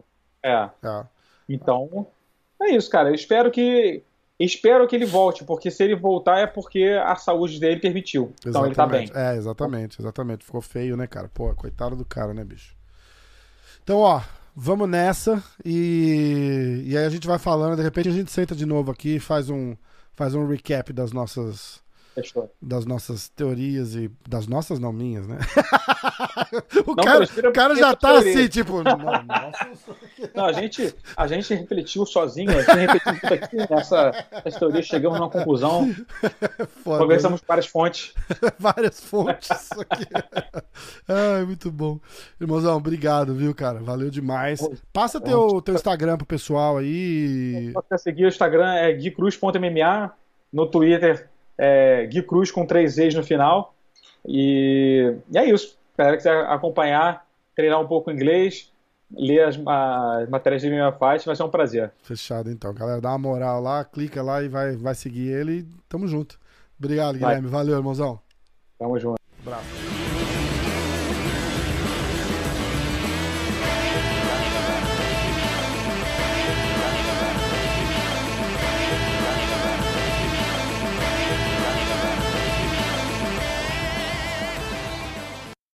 Então... É isso, cara. Eu espero que ele volte, porque se ele voltar é porque a saúde dele permitiu. Então ele tá bem. Exatamente. Ficou feio, né, cara? Pô, coitado do cara, né, bicho? Então, ó, vamos nessa e aí a gente vai falando, de repente a gente senta de novo aqui e faz um recap das nossas Fechou. das nossas teorias e das nossas, não minhas, né? O Não, cara já tá teoria. assim, tipo, nossa. Não, a gente refletiu sozinho, a gente refletiu tudo aqui nessa teoria, chegamos numa conclusão, Foda, conversamos com várias fontes. várias fontes isso aqui. Ai, muito bom. Irmãozão, obrigado, viu, cara? Valeu demais. Passa teu Instagram pro pessoal aí. Para seguir o Instagram é guicruz.mma, no Twitter é Gui Cruz com 3 E's no final. E é isso. Espero que você acompanhar, treinar um pouco inglês, ler as matérias de MMA Fight, vai ser um prazer. Fechado, então. Galera, dá uma moral lá, clica lá e vai seguir ele. Tamo junto. Obrigado, Guilherme. Valeu, irmãozão. Tamo junto. Abraço.